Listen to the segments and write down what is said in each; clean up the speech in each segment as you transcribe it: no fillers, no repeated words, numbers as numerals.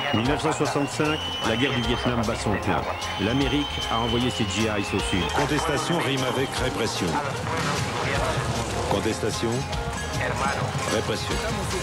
1965, la guerre du Vietnam bat son plein. L'Amérique a envoyé ses GIs au sud. Contestation rime avec répression. Contestation, répression.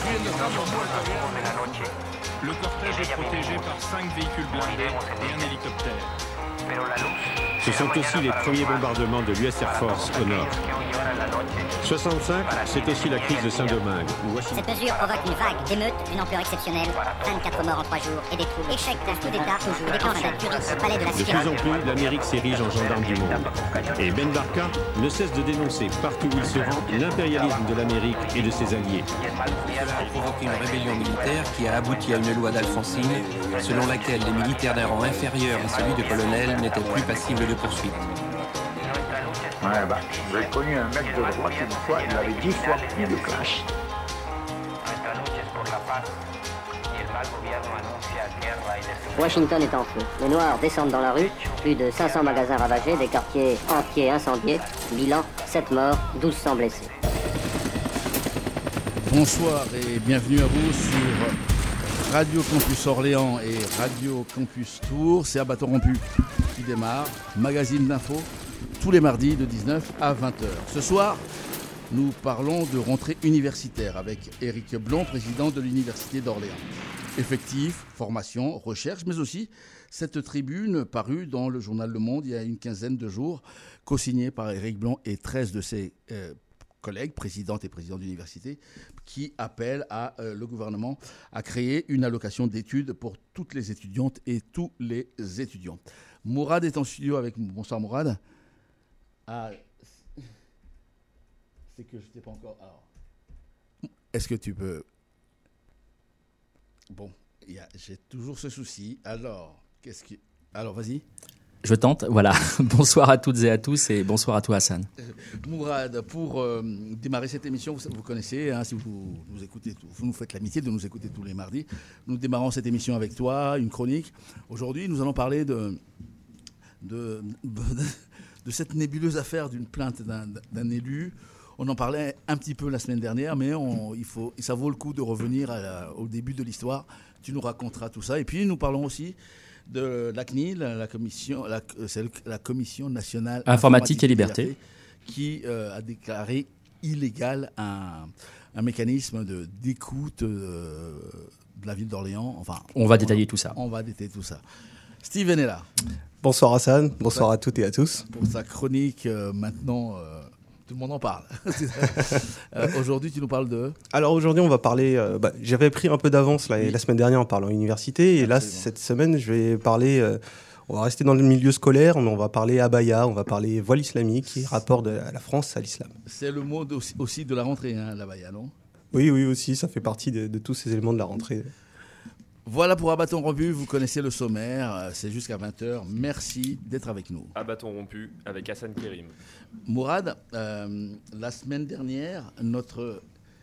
Le cortège est protégé par 5 véhicules blindés et un hélicoptère. Ce sont aussi les premiers bombardements de l'US Air Force au nord. 65, c'est aussi la crise de Saint-Domingue. Cette mesure provoque une vague d'émeutes d'une ampleur exceptionnelle. 24 morts en 3 jours et des troubles. Échec d'un coup d'État toujours déclenché au palais de la De Cité. plus en plus, l'Amérique s'érige en gendarme du monde. Et Ben Barka ne cesse de dénoncer partout où il se rend l'impérialisme de l'Amérique et de ses alliés. Cela a provoqué une rébellion militaire qui a abouti à une loi d'Alfonsine selon laquelle les militaires d'un rang inférieur à celui de colonel n'étaient plus passibles de poursuite. Ouais, j'ai connu un mec de droite une fois, il avait 10 fois plus de clash. Washington est en feu. Les Noirs descendent dans la rue. Plus de 500 magasins ravagés, des quartiers entiers incendiés. Bilan, 7 morts, 1200 blessés. Bonsoir et bienvenue à vous sur Radio Campus Orléans et Radio Campus Tours. C'est à bâton rompu qui démarre. Magazine d'info tous les mardis de 19 à 20h. Ce soir, nous parlons de rentrée universitaire avec Éric Blond, président de l'Université d'Orléans. Effectifs, formation, recherche, mais aussi cette tribune parue dans le journal Le Monde il y a une quinzaine de jours, co-signée par Éric Blond et 13 de ses collègues, présidentes et présidents d'université, qui appellent le gouvernement à créer une allocation d'études pour toutes les étudiantes et tous les étudiants. Mourad est en studio avec nous. Bonsoir Mourad. Ah, c'est que je ne t'ai pas encore... Alors, est-ce que tu peux... Bon, j'ai toujours ce souci. Alors, Alors, vas-y. Je tente, voilà. Bonsoir à toutes et à tous et bonsoir à toi Hassan. Mourad, pour démarrer cette émission, vous connaissez, si vous nous écoutez, vous nous faites l'amitié de nous écouter tous les mardis. Nous démarrons cette émission avec toi, une chronique. Aujourd'hui, nous allons parler de cette nébuleuse affaire d'une plainte d'un élu. On en parlait un petit peu la semaine dernière, mais ça vaut le coup de revenir au début de l'histoire. Tu nous raconteras tout ça. Et puis, nous parlons aussi de la CNIL, la Commission nationale informatique et liberté, qui a déclaré illégal un mécanisme d'écoute de la ville d'Orléans. Enfin, on va détailler tout ça. On va détailler tout ça. Steven est là. Bonsoir Hassan, bonsoir à toutes et à tous. Pour sa chronique, maintenant, tout le monde en parle. Aujourd'hui, tu nous parles de... Alors aujourd'hui, on va parler... j'avais pris un peu d'avance la semaine dernière en parlant université. Et là, cette semaine, je vais parler... on va rester dans le milieu scolaire, mais on va parler abaya, on va parler voile islamique et rapport de la France à l'islam. C'est le mot aussi de la rentrée, l'abaya, non ? Oui, aussi, ça fait partie de tous ces éléments de la rentrée. Voilà pour À bâton rompu, vous connaissez le sommaire, c'est jusqu'à 20h. Merci d'être avec nous. À bâton rompu avec Hassan Kérim. Mourad, la semaine dernière, notre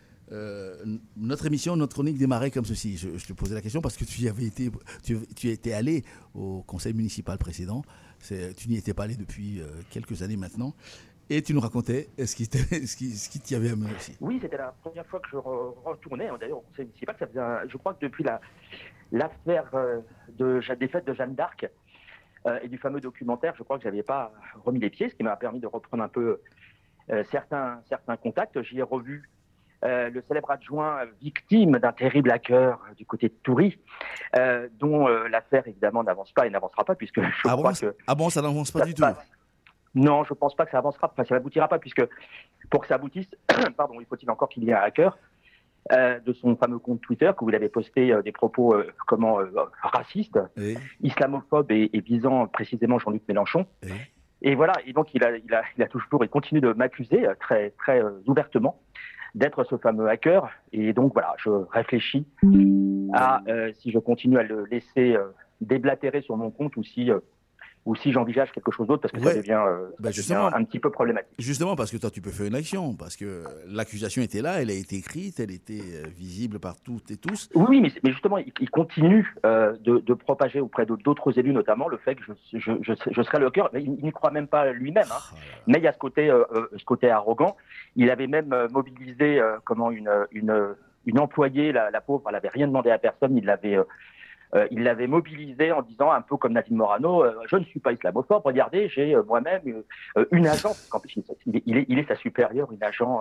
émission, notre chronique démarrait comme ceci. Je te posais la question parce que tu étais allé au conseil municipal précédent. Tu n'y étais pas allé depuis quelques années maintenant. Et tu nous racontais ce qui t'y avait amené aussi. Oui, c'était la première fois que je retournais, d'ailleurs, au conseil municipal. Ça faisait je crois que depuis l'affaire des fêtes de Jeanne d'Arc et du fameux documentaire, je crois que je n'avais pas remis les pieds, ce qui m'a permis de reprendre un peu certains contacts. J'y ai revu le célèbre adjoint victime d'un terrible hacker du côté de Toury, dont l'affaire évidemment n'avance pas et n'avancera pas, puisque je crois que... Ah bon, ça n'avance pas du tout. Non, je ne pense pas que ça avancera, enfin, ça n'aboutira pas, puisque pour que ça aboutisse, il faut-il encore qu'il y ait un hacker de son fameux compte Twitter, où il avait posté des propos racistes, islamophobes et visant précisément Jean-Luc Mélenchon. Et voilà, et donc il continue de m'accuser très, très ouvertement d'être ce fameux hacker. Et donc voilà, je réfléchis à si je continue à le laisser déblatérer sur mon compte ou si j'envisage quelque chose d'autre, parce que ça devient un petit peu problématique. Justement, parce que toi, tu peux faire une action, parce que l'accusation était là, elle a été écrite, elle était visible par toutes et tous. Oui, mais justement, il continue de propager auprès d'autres élus, notamment, le fait que je serai le hacker. Il n'y croit même pas lui-même, mais il y a ce côté arrogant. Il avait même mobilisé une employée, la pauvre, elle n'avait rien demandé à personne, il l'avait il l'avait mobilisé en disant, un peu comme Nadine Morano, je ne suis pas islamophobe, regardez, j'ai moi-même une agent, parce qu'en plus il est sa supérieure, une agent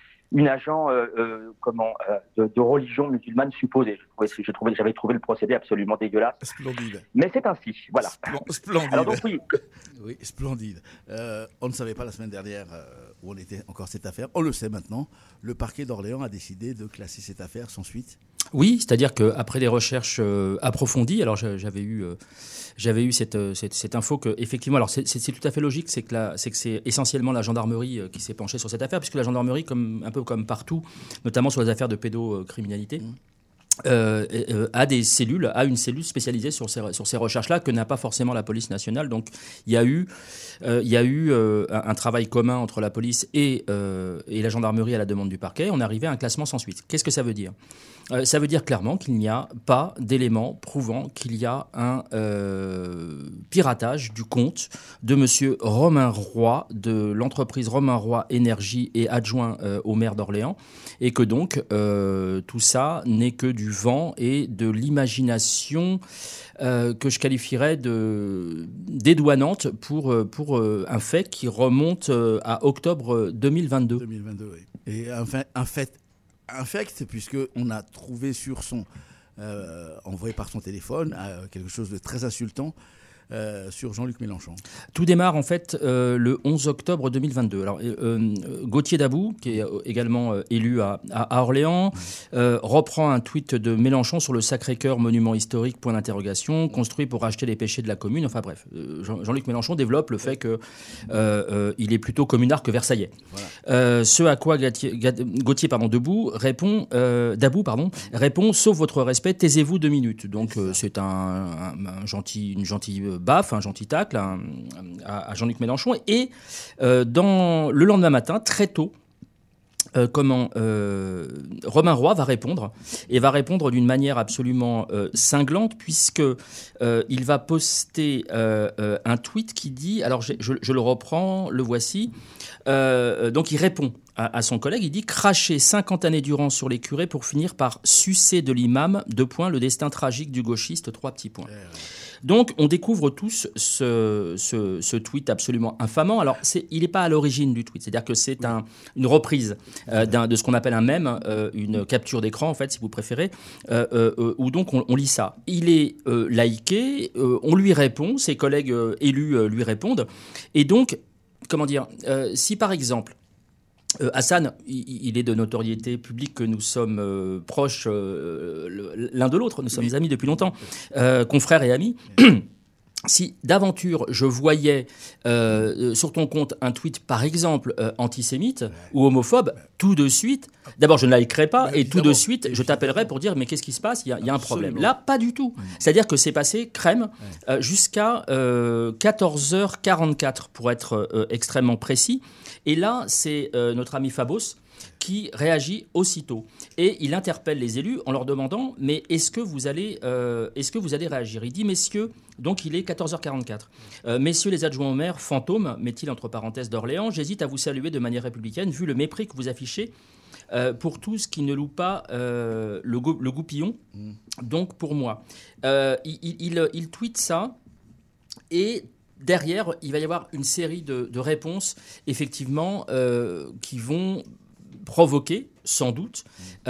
de religion musulmane supposée. J'avais trouvé le procédé absolument dégueulasse. Splendide. Mais c'est ainsi, voilà. Splendide. Alors donc oui. Oui, splendide. On ne savait pas la semaine dernière où on était encore cette affaire. On le sait maintenant. Le parquet d'Orléans a décidé de classer cette affaire sans suite. Oui, c'est-à-dire qu'après des recherches approfondies, alors j'avais eu cette info que effectivement, alors c'est tout à fait logique, c'est que c'est essentiellement la gendarmerie qui s'est penchée sur cette affaire, puisque la gendarmerie, un peu comme partout, notamment sur les affaires de pédocriminalité, a une cellule spécialisée sur ces recherches-là que n'a pas forcément la police nationale. Donc il y a eu un travail commun entre la police et la gendarmerie à la demande du parquet. On est arrivé à un classement sans suite. Qu'est-ce que ça veut dire ? Ça veut dire clairement qu'il n'y a pas d'éléments prouvant qu'il y a un piratage du compte de M. Romain Roy, de l'entreprise Romain Roy Énergie et adjoint au maire d'Orléans, et que donc tout ça n'est que du vent et de l'imagination que je qualifierais de dédouanante pour un fait qui remonte à octobre 2022. 2022, oui. Et enfin, un fait infect, puisqu'on a trouvé sur son envoyé par son téléphone quelque chose de très insultant sur Jean-Luc Mélenchon. Tout démarre en fait le 11 octobre 2022. Alors Gauthier Dabou, qui est également élu à Orléans, reprend un tweet de Mélenchon sur le Sacré-Cœur, monument historique, point d'interrogation, construit pour racheter les péchés de la commune. Enfin bref, Jean-Luc Mélenchon développe le fait que il est plutôt communard que versaillais. Voilà. Ce à quoi Gauthier Dabou répond, sauf votre respect, taisez-vous 2 minutes. Donc c'est une gentille baffe, un gentil tacle à Jean-Luc Mélenchon. Et le lendemain matin, très tôt, Romain Roy va répondre d'une manière absolument cinglante, puisque il va poster un tweet qui dit, alors je le reprends, le voici, donc il répond à son collègue, il dit « Cracher 50 années durant sur les curés pour finir par sucer de l'imam, : le destin tragique du gauchiste, 3 petits points ». Donc, on découvre tous ce tweet absolument infamant. Alors, il n'est pas à l'origine du tweet. C'est-à-dire que c'est une reprise de ce qu'on appelle un mème, une capture d'écran, en fait, si vous préférez, où donc on lit ça. Il est liké, on lui répond, ses collègues élus lui répondent. Et donc, comment dire, si par exemple, Hassan, il est de notoriété publique que nous sommes proches l'un de l'autre, nous sommes amis depuis longtemps, confrères et amis. Si d'aventure je voyais sur ton compte un tweet par exemple antisémite ou homophobe, tout de suite, d'abord je ne likerai pas et tout de suite je t'appellerai pour dire mais qu'est-ce qui se passe, il y a un problème. Là, pas du tout. C'est-à-dire que c'est passé crème jusqu'à 14h44 pour être extrêmement précis. Et là, c'est notre ami Fabos qui réagit aussitôt. Et il interpelle les élus en leur demandant « Mais est-ce que vous allez réagir ?» Il dit « Messieurs, donc il est 14h44. Messieurs les adjoints au maire, fantômes, met-il entre parenthèses d'Orléans, j'hésite à vous saluer de manière républicaine, vu le mépris que vous affichez pour tous qui ne louent pas le goupillon, donc pour moi. » Il tweet ça et... Derrière, il va y avoir une série de réponses, effectivement, qui vont provoquer, sans doute,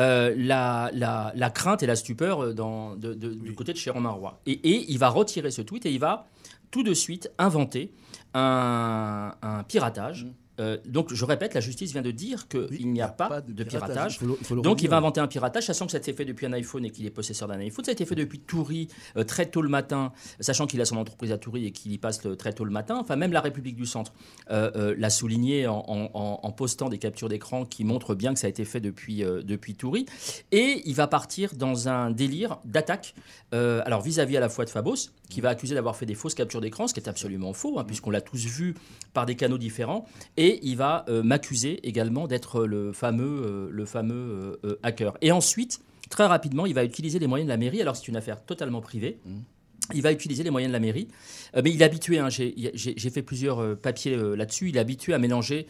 la crainte et la stupeur du côté de chez Romain Roy. Et il va retirer ce tweet et il va tout de suite inventer un piratage. Donc, je répète, la justice vient de dire qu'il n'y a pas de piratage. Donc, il va inventer un piratage, sachant que ça a été fait depuis un iPhone et qu'il est possesseur d'un iPhone. Ça a été fait depuis Toury, très tôt le matin, sachant qu'il a son entreprise à Toury et qu'il y passe très tôt le matin. Enfin, même la République du Centre l'a souligné en postant des captures d'écran qui montrent bien que ça a été fait depuis Toury. Et il va partir dans un délire d'attaque, alors vis-à-vis à la fois de Fabos, qui va accuser d'avoir fait des fausses captures d'écran, ce qui est absolument faux, puisqu'on l'a tous vu par des canaux différents. Et il va m'accuser également d'être le fameux hacker. Et ensuite, très rapidement, il va utiliser les moyens de la mairie. Alors, c'est une affaire totalement privée. il va utiliser les moyens de la mairie. Mais il est habitué, hein, j'ai fait plusieurs papiers là-dessus, il est habitué à mélanger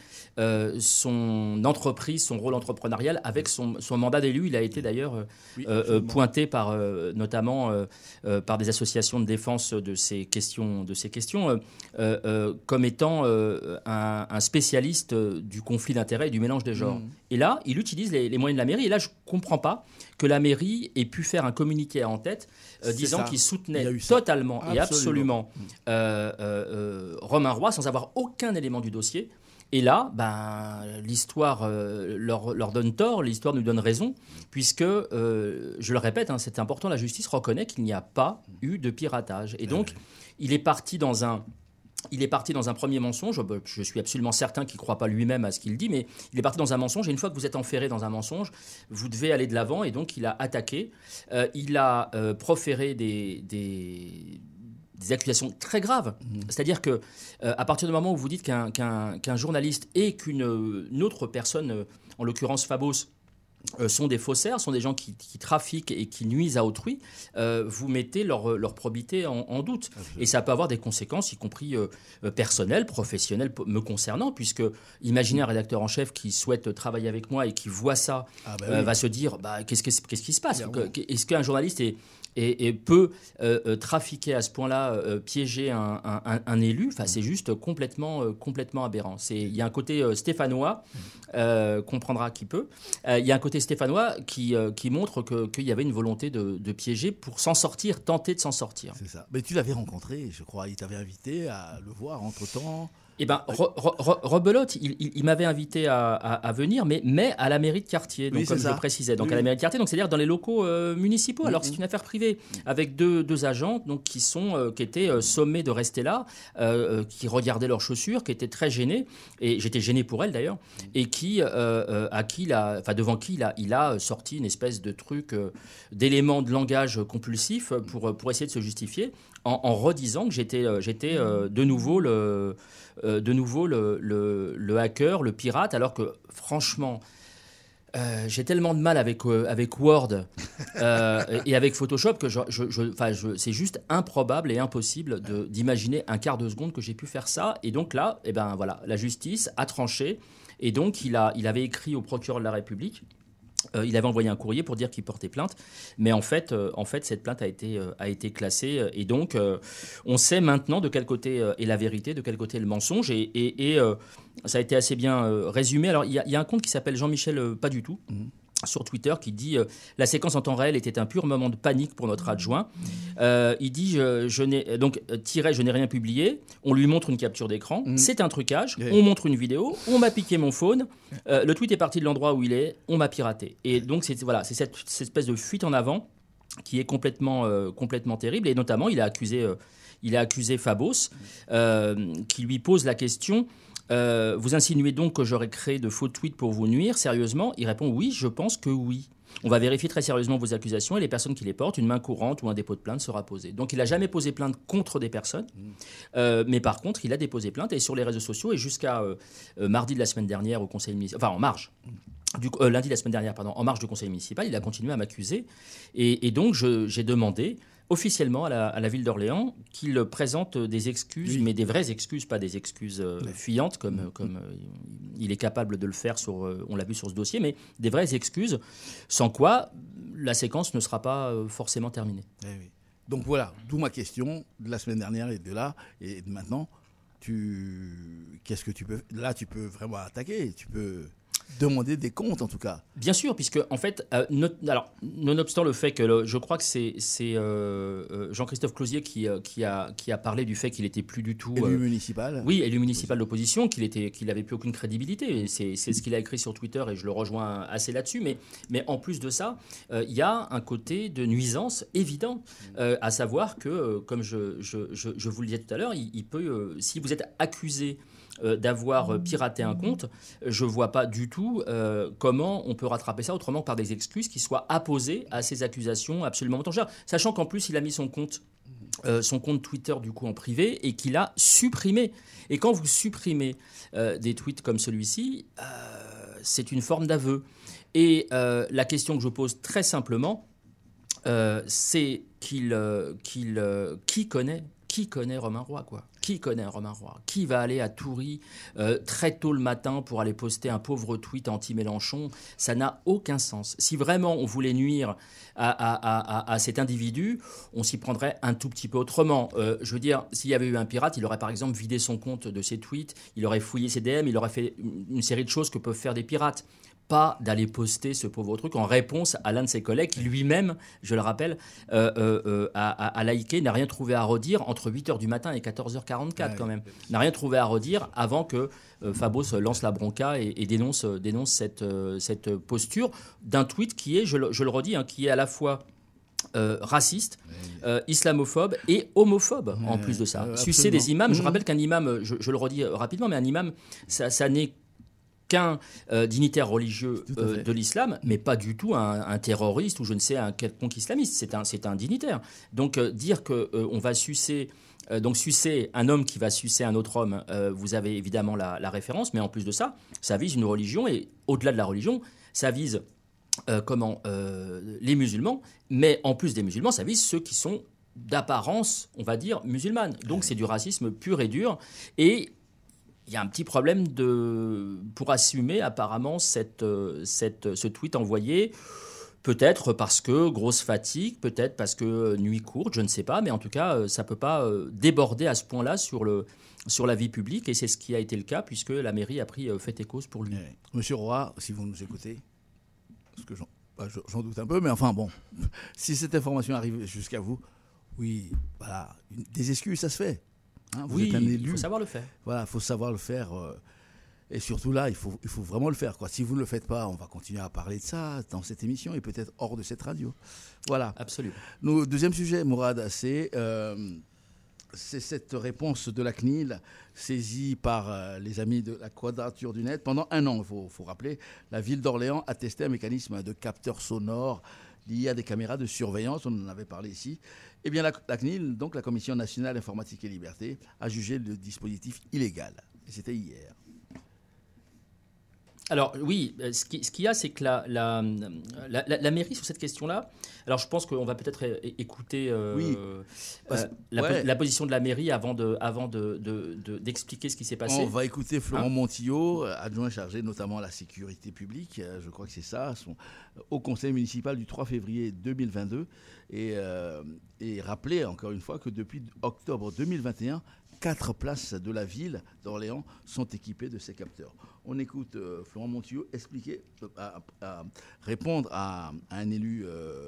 son entreprise, son rôle entrepreneurial avec son mandat d'élu. Il a été d'ailleurs pointé notamment par des associations de défense de ces questions comme étant un spécialiste du conflit d'intérêts et du mélange des genres. Et là, il utilise les moyens de la mairie. Et là, je ne comprends pas que la mairie ait pu faire un communiqué en tête disant qu'il soutenait totalement et absolument Romain Roy sans avoir aucun élément du dossier. Et là, l'histoire leur donne tort, l'histoire nous donne raison, puisque, je le répète, hein, c'est important, la justice reconnaît qu'il n'y a pas eu de piratage. Et donc, il est parti dans un premier mensonge. Je suis absolument certain qu'il ne croit pas lui-même à ce qu'il dit, mais il est parti dans un mensonge. Et une fois que vous êtes enferré dans un mensonge, vous devez aller de l'avant. Et donc, il a attaqué. Il a proféré des accusations très graves. C'est-à-dire que à partir du moment où vous dites qu'un journaliste et qu'une autre personne, en l'occurrence Fabos, sont des faussaires, sont des gens qui trafiquent et qui nuisent à autrui, vous mettez leur probité en doute. Et ça peut avoir des conséquences, y compris personnelles, professionnelles, me concernant, puisque imaginez un rédacteur en chef qui souhaite travailler avec moi et qui voit ça, va se dire qu'est-ce qui se passe ? Est-ce qu'un journaliste et peut trafiquer à ce point-là, piéger un élu, c'est juste complètement aberrant. Il y a un côté stéphanois, comprendra qui peut, il y a un côté stéphanois qui montre qu'il y avait une volonté de piéger pour s'en sortir, tenter de s'en sortir. C'est ça. Mais tu l'avais rencontré, je crois, il t'avait invité à le voir entre-temps. Eh bien, rebelote, il m'avait invité à venir, mais à la mairie de quartier, donc, comme je le précisais. Donc à la mairie de quartier, donc c'est-à-dire dans les locaux municipaux. Alors c'est une affaire privée, avec deux agents donc, qui étaient sommés de rester là, qui regardaient leurs chaussures, qui étaient très gênés, et j'étais gêné pour elles d'ailleurs, et devant qui il a sorti une espèce de truc, d'éléments de langage compulsif pour essayer de se justifier, en redisant que j'étais de nouveau le hacker, le pirate, alors que franchement, j'ai tellement de mal avec Word et avec Photoshop que c'est juste improbable et impossible d'imaginer un quart de seconde que j'ai pu faire ça. Et donc là, la justice a tranché. Et donc, il avait écrit au procureur de la République. Il avait envoyé un courrier pour dire qu'il portait plainte, mais en fait, cette plainte a été classée, et donc on sait maintenant de quel côté est la vérité, de quel côté est le mensonge, et ça a été assez bien résumé. Alors il y a un compte qui s'appelle Jean-Michel Pas du tout. Sur Twitter qui dit la séquence en temps réel était un pur moment de panique pour notre adjoint. Il dit je n'ai rien publié. On lui montre une capture d'écran. C'est un trucage. On montre une vidéo. On m'a piqué mon phone. Le tweet est parti de l'endroit où il est. On m'a piraté. Et donc c'est cette espèce de fuite en avant qui est complètement terrible. Et notamment il a accusé Fabos qui lui pose la question. Vous insinuez donc que j'aurais créé de faux tweets pour vous nuire, sérieusement ? Il répond oui, je pense que oui. On va vérifier très sérieusement vos accusations et les personnes qui les portent, une main courante ou un dépôt de plainte sera posé. Donc il n'a jamais posé plainte contre des personnes, mais par contre il a déposé plainte et sur les réseaux sociaux et jusqu'à mardi de la semaine dernière au conseil municipal, en marge. Lundi de la semaine dernière, en marge du conseil municipal, il a continué à m'accuser et donc j'ai demandé officiellement à la ville d'Orléans qu'il présente des excuses, mais des vraies excuses, pas des excuses fuyantes comme il est capable de le faire on l'a vu sur ce dossier, mais des vraies excuses, sans quoi la séquence ne sera pas forcément terminée. Oui. Donc voilà, d'où ma question de la semaine dernière et de là, et de maintenant, qu'est-ce que tu peux... Là, tu peux vraiment attaquer, tu peux... demander des comptes en tout cas. Bien sûr, puisque en fait, nonobstant le fait que je crois que c'est Jean-Christophe Closier qui a parlé du fait qu'il était plus du tout élu municipal. Oui, élu municipal d'opposition, qu'il n'avait plus aucune crédibilité. Et c'est ce qu'il a écrit sur Twitter et je le rejoins assez là-dessus. Mais en plus de ça, il y a un côté de nuisance évident, à savoir que, comme je vous le disais tout à l'heure, il peut, si vous êtes accusé d'avoir piraté un compte, je ne vois pas du tout comment on peut rattraper ça autrement que par des excuses qui soient apposées à ces accusations absolument mensongères. Sachant qu'en plus, il a mis son compte Twitter du coup en privé et qu'il a supprimé. Et quand vous supprimez des tweets comme celui-ci, c'est une forme d'aveu. Et la question que je pose très simplement, c'est qui connaît Romain Roy, quoi. Qui connaît Romain Roy? Qui va aller à Toury très tôt le matin pour aller poster un pauvre tweet anti-Mélenchon? Ça n'a aucun sens. Si vraiment on voulait nuire à cet individu, on s'y prendrait un tout petit peu autrement. Je veux dire, s'il y avait eu un pirate, il aurait par exemple vidé son compte de ses tweets, il aurait fouillé ses DM, il aurait fait une série de choses que peuvent faire des pirates. Pas d'aller poster ce pauvre truc en réponse à l'un de ses collègues qui lui-même, je le rappelle, a liké, n'a rien trouvé à redire entre 8h du matin et 14h44 quand même. N'a rien trouvé à redire avant que Fabos lance la bronca et dénonce cette posture d'un tweet qui est, je le redis, qui est à la fois raciste, islamophobe et homophobe en plus de ça. Sucer des imams, je rappelle qu'un imam, je le redis rapidement, mais un imam, ça n'est qu'un dignitaire religieux de l'islam, mais pas du tout un terroriste ou je ne sais un quelconque islamiste. C'est un dignitaire. Donc dire qu'on va sucer un homme qui va sucer un autre homme, vous avez évidemment la référence, mais en plus de ça, ça vise une religion et au-delà de la religion, ça vise les musulmans, mais en plus des musulmans, ça vise ceux qui sont d'apparence, on va dire, musulmane. Donc c'est du racisme pur et dur et il y a un petit problème pour assumer apparemment ce tweet envoyé, peut-être parce que grosse fatigue, peut-être parce que nuit courte, je ne sais pas, mais en tout cas, ça ne peut pas déborder à ce point-là sur la vie publique, et c'est ce qui a été le cas, puisque la mairie a pris fait et cause pour lui. Monsieur Roy, si vous nous écoutez, parce que j'en doute un peu, mais enfin bon, si cette information arrive jusqu'à vous, oui, voilà, des excuses, ça se fait. Vous êtes un élu. Il faut savoir le faire. Voilà, il faut savoir le faire. Et surtout là, il faut vraiment le faire, quoi. Si vous ne le faites pas, on va continuer à parler de ça dans cette émission et peut-être hors de cette radio. Voilà. Absolument. Deuxième sujet, Mourad, c'est cette réponse de la CNIL saisie par les amis de la Quadrature du Net. Pendant un an, il faut rappeler, la ville d'Orléans a testé un mécanisme de capteurs sonores lié à des caméras de surveillance. On en avait parlé ici. Eh bien, la CNIL, donc la Commission nationale informatique et liberté, a jugé le dispositif illégal. Et c'était hier. Alors oui, ce qu'il y a, c'est que la mairie sur cette question-là, alors je pense qu'on va peut-être écouter la position de la mairie avant d'expliquer ce qui s'est passé. On va écouter Florent Montillot, adjoint chargé notamment à la sécurité publique, je crois que c'est ça, au conseil municipal du 3 février 2022, et rappeler encore une fois que depuis octobre 2021, 4 places de la ville d'Orléans sont équipées de ces capteurs. On écoute Florent Montillot expliquer, répondre à un élu,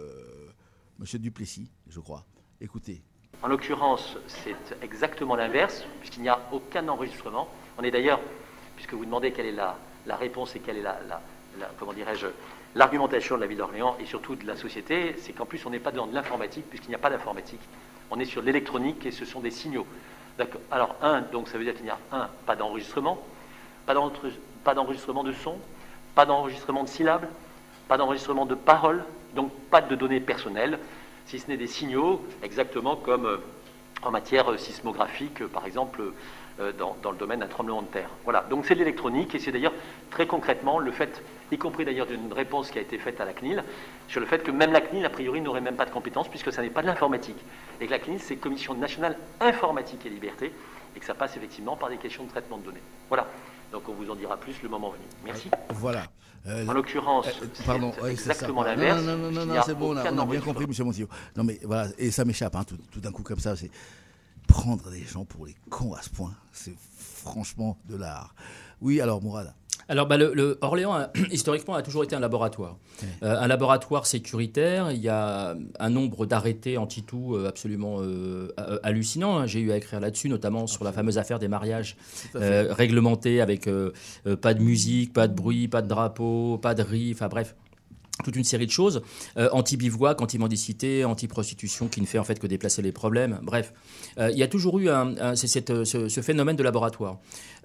M. Duplessis, je crois. Écoutez. En l'occurrence, c'est exactement l'inverse, puisqu'il n'y a aucun enregistrement. On est d'ailleurs, puisque vous demandez quelle est la réponse et quelle est l'argumentation de la ville d'Orléans et surtout de la société, c'est qu'en plus on n'est pas dans de l'informatique, puisqu'il n'y a pas d'informatique. On est sur l'électronique et ce sont des signaux. D'accord. Alors, donc ça veut dire qu'il n'y a pas d'enregistrement, pas d'enregistrement de son, pas d'enregistrement de syllabes, pas d'enregistrement de paroles, donc pas de données personnelles, si ce n'est des signaux, exactement comme en matière sismographique, par exemple, dans le domaine d'un tremblement de terre. Voilà, donc c'est de l'électronique, et c'est d'ailleurs très concrètement le fait, y compris d'ailleurs d'une réponse qui a été faite à la CNIL, sur le fait que même la CNIL, a priori, n'aurait même pas de compétences, puisque ça n'est pas de l'informatique. Et que la CNIL, c'est Commission nationale informatique et liberté, et que ça passe effectivement par des questions de traitement de données. Voilà, donc on vous en dira plus le moment venu. Merci. Voilà. En l'occurrence, c'est exactement l'inverse. Non, c'est bon, on a bien compris, M. Montillot. Non, mais voilà, et ça m'échappe, tout d'un coup comme ça, c'est prendre des gens pour les cons à ce point, c'est franchement de l'art. Oui, alors Mourad. Alors, Orléans, historiquement, a toujours été un laboratoire. Un laboratoire sécuritaire. Il y a un nombre d'arrêtés anti-tout absolument hallucinant. J'ai eu à écrire là-dessus, notamment sur la fameuse affaire des mariages réglementés avec pas de musique, pas de bruit, pas de drapeau, pas de riz, enfin bref. Toute une série de choses, anti-bivouac, anti-mendicité, anti-prostitution, qui ne fait en fait que déplacer les problèmes. Bref, il y a toujours eu ce phénomène de laboratoire.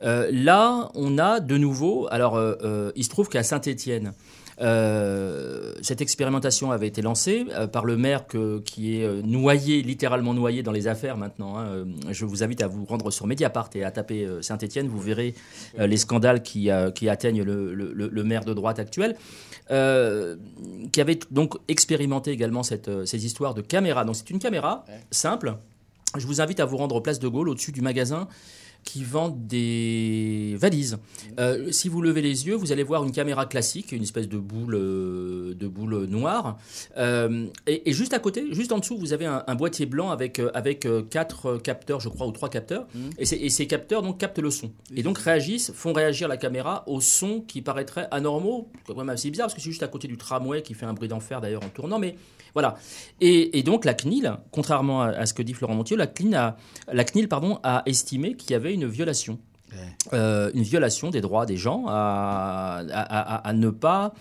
Là, on a de nouveau, alors il se trouve qu'à Saint-Étienne, cette expérimentation avait été lancée par le maire qui est littéralement noyé dans les affaires maintenant. Hein. Je vous invite à vous rendre sur Mediapart et à taper Saint-Étienne. Vous verrez les scandales qui atteignent le maire de droite actuel, qui avait donc expérimenté également ces histoires de caméras. Donc c'est une caméra simple. Je vous invite à vous rendre Place de Gaulle, au-dessus du magasin qui vendent des valises. Si vous levez les yeux, vous allez voir une caméra classique, une espèce de boule noire. Et juste à côté, juste en dessous, vous avez un boîtier blanc avec 4 capteurs, je crois, ou 3 capteurs. Et ces capteurs donc, captent le son. Et donc font réagir la caméra aux sons qui paraîtraient anormaux. C'est quand même assez bizarre, parce que c'est juste à côté du tramway qui fait un bruit d'enfer d'ailleurs en tournant. Mais voilà. Et donc la CNIL, contrairement à ce que dit Florent Montiel, la CNIL a estimé qu'il y avait une violation. Une violation des droits des gens à ne pas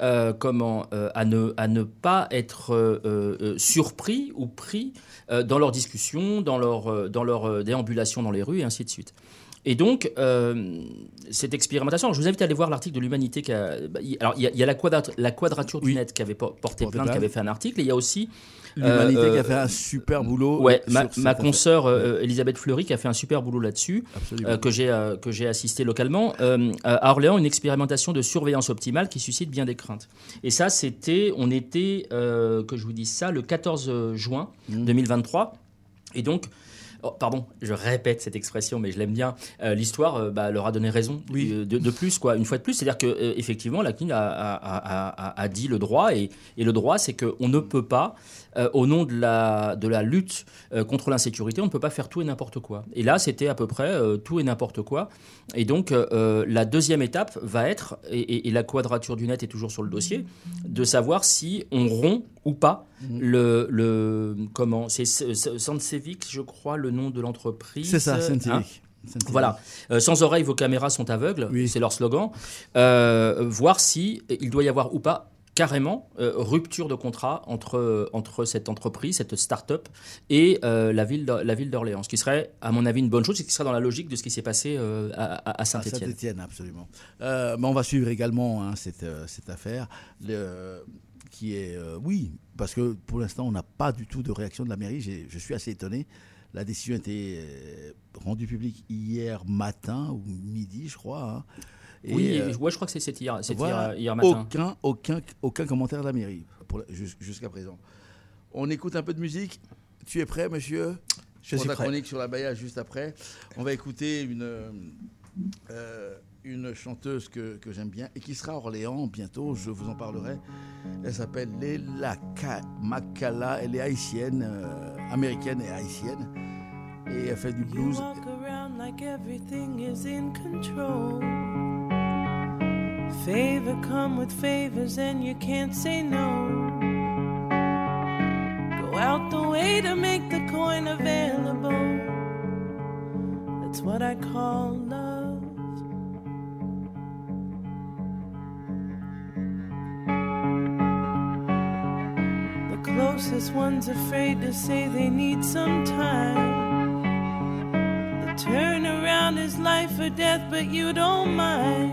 être surpris ou pris dans leurs discussions, dans leur déambulation dans les rues et ainsi de suite. Et donc, cette expérimentation, je vous invite à aller voir l'article de l'Humanité. Il y a la Quadrature du Net qui avait porté plainte, qui avait fait un article, et il y a aussi l'Humanité qui a fait un super boulot. Ouais, ma consoeur Elisabeth Fleury qui a fait un super boulot là-dessus, que j'ai assisté localement. À Orléans, une expérimentation de surveillance optimale qui suscite bien des craintes. Et ça, on était, que je vous dise ça, le 14 juin 2023. Et donc, pardon, je répète cette expression, mais je l'aime bien. L'histoire leur a donné raison de plus, quoi. Une fois de plus, c'est-à-dire que effectivement, la CNIL a dit le droit, et le droit, c'est qu'on ne peut pas, au nom de la lutte contre l'insécurité, on ne peut pas faire tout et n'importe quoi. Et là, c'était à peu près tout et n'importe quoi. Et donc, la deuxième étape va être, et la Quadrature du Net est toujours sur le dossier, de savoir si on rompt ou pas c'est Sensevic, je crois, le nom de l'entreprise. C'est ça, Sensevic. Voilà. Sans oreilles, vos caméras sont aveugles. Oui. C'est leur slogan. Voir si il doit y avoir ou pas carrément rupture de contrat entre cette entreprise, cette start-up et la ville d'Orléans. Ce qui serait, à mon avis, une bonne chose, ce qui serait dans la logique de ce qui s'est passé à Saint-Étienne. À Saint-Étienne, absolument. On va suivre également cette affaire. Qui est, parce que pour l'instant, on n'a pas du tout de réaction de la mairie. Je suis assez étonné. La décision a été rendue publique hier matin ou midi, je crois. Hein. Je crois que c'est hier matin. Aucun commentaire de la mairie jusqu'à présent. On écoute un peu de musique. Tu es prêt, monsieur? Je suis prêt. Chronique sur la Baïa juste après. On va écouter une chanteuse que j'aime bien et qui sera à Orléans bientôt, je vous en parlerai. Elle s'appelle Léla Makala, elle est haïtienne, américaine et haïtienne, et elle fait du blues. Favor come with favors and you can't say no. Go out the way to make the coin available. That's what I call love. Closest one's afraid to say they need some time. The turnaround is life or death, but you don't mind.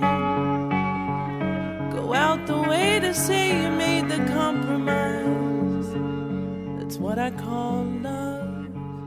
Go out the way to say you made the compromise. That's what I call love.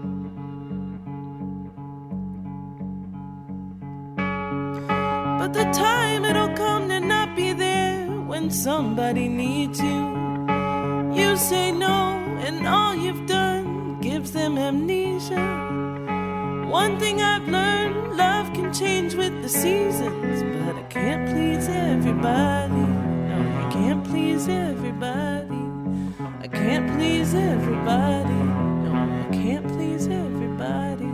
But the time it'll come to not be there when somebody needs you. You say no, and all you've done gives them amnesia. One thing I've learned, love can change with the seasons, but I can't please everybody. No, I can't please everybody. I can't please everybody. No, I can't please everybody.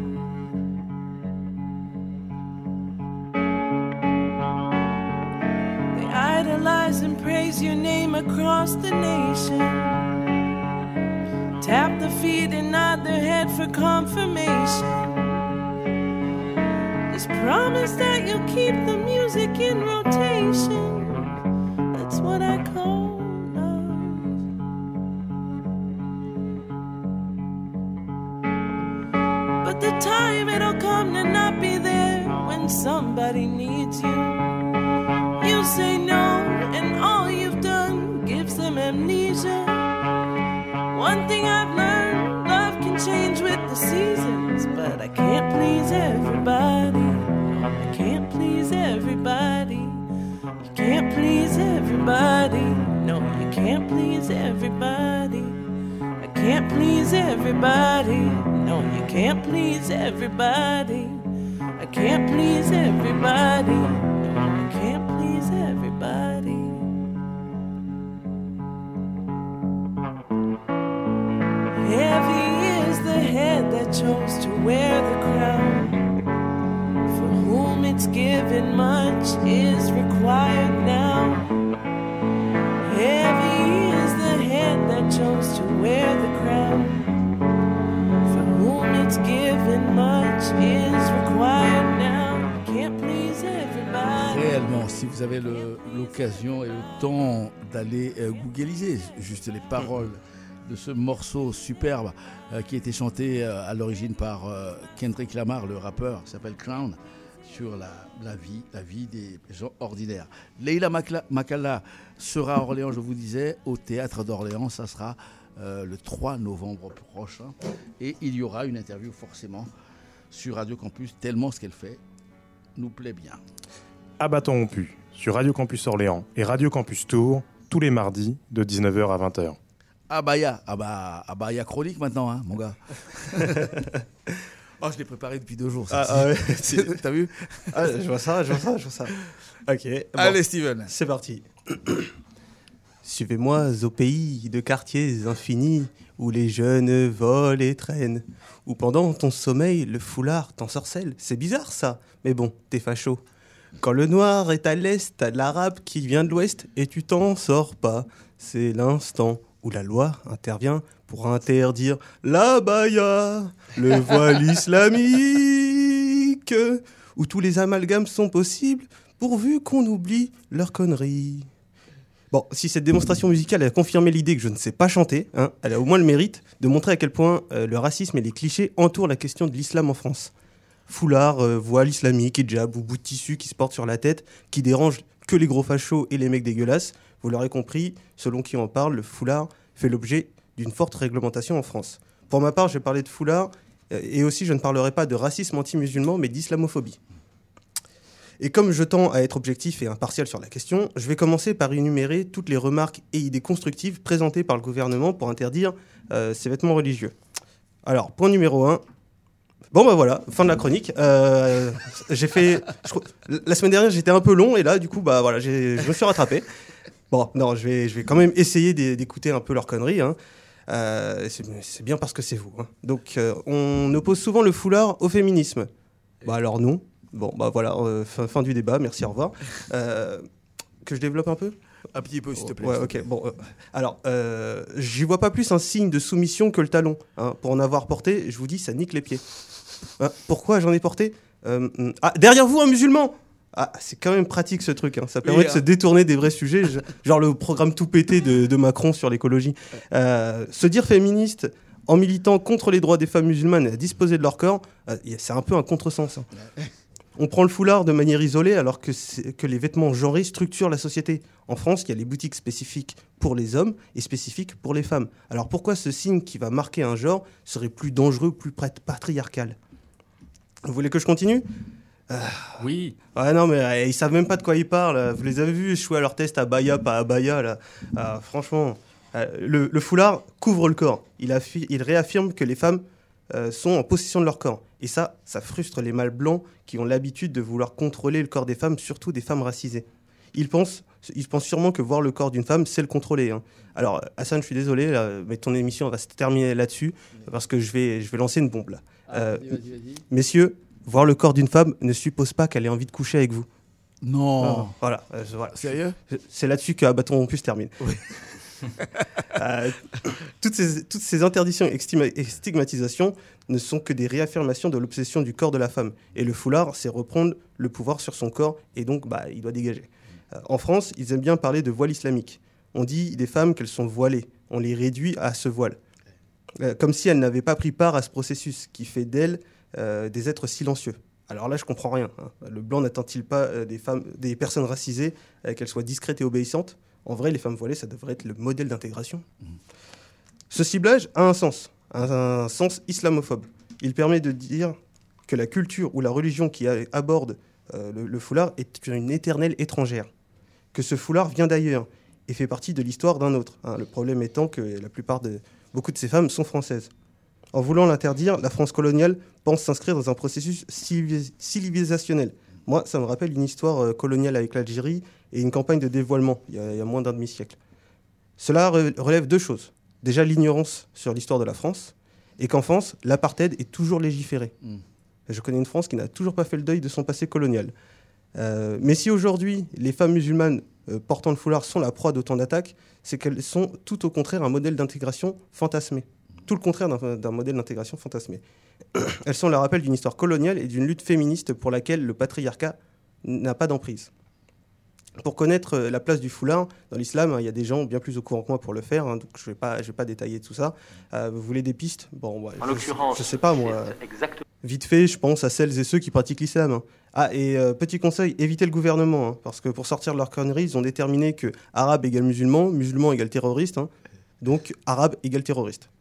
They idolize and praise your name across the nation. Tap the feet and nod their head for confirmation. Just promise that you'll keep the music in rotation. That's what I call love. But the time it'll come to not be there when somebody needs you. You say no, and all you've done gives them amnesia. One thing I've learned, love can change with the seasons, but I can't please everybody. I can't please everybody. You can't please everybody. No, you can't please everybody. I can't please everybody. No, you can't please everybody. I can't please everybody. No, you can't please everybody. Heavy is the head that chose to wear the crown. For whom it's given, much is required now. Heavy is the head that chose to wear the crown. For whom it's given, much is required now. Can't please everybody. Réellement, si vous avez l'occasion et le temps d'aller googliser juste les paroles de ce morceau superbe qui a été chanté à l'origine par Kendrick Lamar, le rappeur, qui s'appelle Crown, sur la vie des gens ordinaires. Leila Makalla sera à Orléans, je vous disais, au Théâtre d'Orléans. Ça sera le 3 novembre prochain. Et il y aura une interview forcément sur Radio Campus, tellement ce qu'elle fait nous plaît bien. À bâton rompu, sur Radio Campus Orléans et Radio Campus Tours, tous les mardis de 19h à 20h. Abaya chronique maintenant, hein, mon gars. Oh, je l'ai préparé depuis 2 jours. Ouais. T'as vu? Je vois ça. Ok. Bon, allez, Steven. C'est parti. Suivez-moi au pays de quartiers infinis où les jeunes volent et traînent. Où pendant ton sommeil, le foulard t'ensorcelle. C'est bizarre ça, mais bon, t'es facho. Quand le noir est à l'est, t'as de l'arabe qui vient de l'ouest et tu t'en sors pas. C'est l'instant où la loi intervient pour interdire l'abaya, le voile islamique, où tous les amalgames sont possibles, pourvu qu'on oublie leurs conneries. Bon, si cette démonstration musicale a confirmé l'idée que je ne sais pas chanter, hein, elle a au moins le mérite de montrer à quel point le racisme et les clichés entourent la question de l'islam en France. Foulard, voile islamique, hijab ou bout de tissu qui se porte sur la tête, qui dérange que les gros fachos et les mecs dégueulasses. Vous l'aurez compris, selon qui on parle, le foulard fait l'objet d'une forte réglementation en France. Pour ma part, je vais parler de foulard et aussi je ne parlerai pas de racisme anti-musulman, mais d'islamophobie. Et comme je tends à être objectif et impartial sur la question, je vais commencer par énumérer toutes les remarques et idées constructives présentées par le gouvernement pour interdire ces vêtements religieux. Alors, point numéro 1. Bon bah voilà, fin de la chronique. J'ai fait... la semaine dernière, j'étais un peu long et là, du coup, bah voilà, je me suis rattrapé. Bon, non, je vais quand même essayer d'écouter un peu leurs conneries. Hein. C'est bien parce que c'est vous. Hein. Donc, on oppose souvent le foulard au féminisme. Bah alors non. Bon, bah voilà, fin du débat. Merci, au revoir. Que je développe un peu ? Un petit peu, s'il te plaît. Ouais, ok. Bon, alors, j'y vois pas plus un signe de soumission que le talon. Hein. Pour en avoir porté, je vous dis, ça nique les pieds. Hein, pourquoi j'en ai porté ? Derrière vous, un musulman ! Ah, c'est quand même pratique ce truc, hein. Ça permet de se détourner des vrais sujets, genre le programme tout pété de Macron sur l'écologie. Se dire féministe en militant contre les droits des femmes musulmanes à disposer de leur corps, c'est un peu un contresens. Hein. On prend le foulard de manière isolée alors que les vêtements genrés structurent la société. En France, il y a les boutiques spécifiques pour les hommes et spécifiques pour les femmes. Alors pourquoi ce signe qui va marquer un genre serait plus dangereux, plus patriarcal ? Vous voulez que je continue ? Oui. Ouais, non, mais ils savent même pas de quoi ils parlent. Vous les avez vus échouer à leur test à Baya, pas à Baya, là. Franchement, le foulard couvre le corps. Il réaffirme que les femmes sont en possession de leur corps. Et ça frustre les mâles blancs qui ont l'habitude de vouloir contrôler le corps des femmes, surtout des femmes racisées. Ils pensent sûrement que voir le corps d'une femme, c'est le contrôler. Hein. Alors, Hassan, je suis désolé, là, mais ton émission va se terminer là-dessus, parce que je vais lancer une bombe, là. Vas-y. Messieurs, voir le corps d'une femme ne suppose pas qu'elle ait envie de coucher avec vous. Non. Voilà. Sérieux ? C'est là-dessus qu'à bâton rompu se termine. Oui. Toutes ces interdictions et stigmatisations ne sont que des réaffirmations de l'obsession du corps de la femme. Et le foulard, c'est reprendre le pouvoir sur son corps et donc il doit dégager. En France, ils aiment bien parler de voile islamique. On dit des femmes qu'elles sont voilées. On les réduit à ce voile. Comme si elles n'avaient pas pris part à ce processus qui fait d'elles des êtres silencieux. Alors là, je comprends rien. Hein. Le blanc n'attend-il pas des personnes racisées qu'elles soient discrètes et obéissantes ? En vrai, les femmes voilées, ça devrait être le modèle d'intégration. Ce ciblage a un sens islamophobe. Il permet de dire que la culture ou la religion qui aborde le foulard est une éternelle étrangère, que ce foulard vient d'ailleurs et fait partie de l'histoire d'un autre. Le problème étant que beaucoup de ces femmes sont françaises. En voulant l'interdire, la France coloniale pense s'inscrire dans un processus civilisationnel. Moi, ça me rappelle une histoire coloniale avec l'Algérie et une campagne de dévoilement il y a moins d'un demi-siècle. Cela relève deux choses. Déjà, l'ignorance sur l'histoire de la France, et qu'en France, l'apartheid est toujours légiféré. Je connais une France qui n'a toujours pas fait le deuil de son passé colonial. Mais si aujourd'hui, les femmes musulmanes portant le foulard sont la proie d'autant d'attaques, c'est qu'elles sont tout au contraire un modèle d'intégration fantasmé. Tout le contraire d'un modèle d'intégration fantasmé. Elles sont le rappel d'une histoire coloniale et d'une lutte féministe pour laquelle le patriarcat n'a pas d'emprise. Pour connaître la place du foulard dans l'islam, il y a des gens bien plus au courant que moi pour le faire, donc je vais pas détailler tout ça. Vous voulez des pistes ? En l'occurrence, je sais pas moi. Vite fait, je pense à celles et ceux qui pratiquent l'islam. Et petit conseil, évitez le gouvernement, parce que pour sortir de leur connerie, ils ont déterminé que arabe égale musulman, musulman égale terroriste, donc arabe égale terroriste.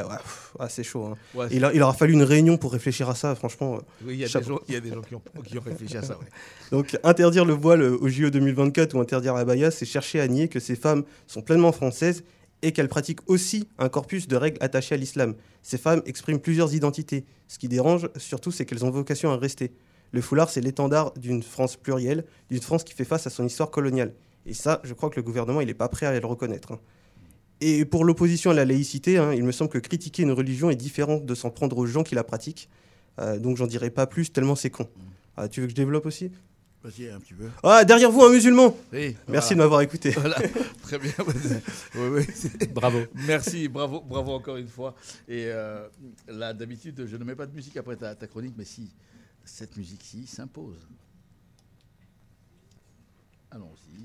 C'est chaud. Ouais, il aura fallu une réunion pour réfléchir à ça, franchement. Oui, il y a des gens qui ont réfléchi à ça. Ouais. Donc, interdire le voile au JO 2024 ou interdire l'abaya, c'est chercher à nier que ces femmes sont pleinement françaises et qu'elles pratiquent aussi un corpus de règles attachées à l'islam. Ces femmes expriment plusieurs identités. Ce qui dérange surtout, c'est qu'elles ont vocation à rester. Le foulard, c'est l'étendard d'une France plurielle, d'une France qui fait face à son histoire coloniale. Et ça, je crois que le gouvernement, il n'est pas prêt à le reconnaître. Et pour l'opposition à la laïcité, il me semble que critiquer une religion est différent de s'en prendre aux gens qui la pratiquent. Donc j'en dirai pas plus, tellement c'est con. Tu veux que je développe aussi ? Vas-y, un petit peu. Derrière vous, un musulman. Oui, merci de m'avoir écouté. Voilà, très bien. Oui. Bravo. Merci, bravo encore une fois. Et là, d'habitude, je ne mets pas de musique après ta chronique, mais si cette musique-ci s'impose. Allons-y.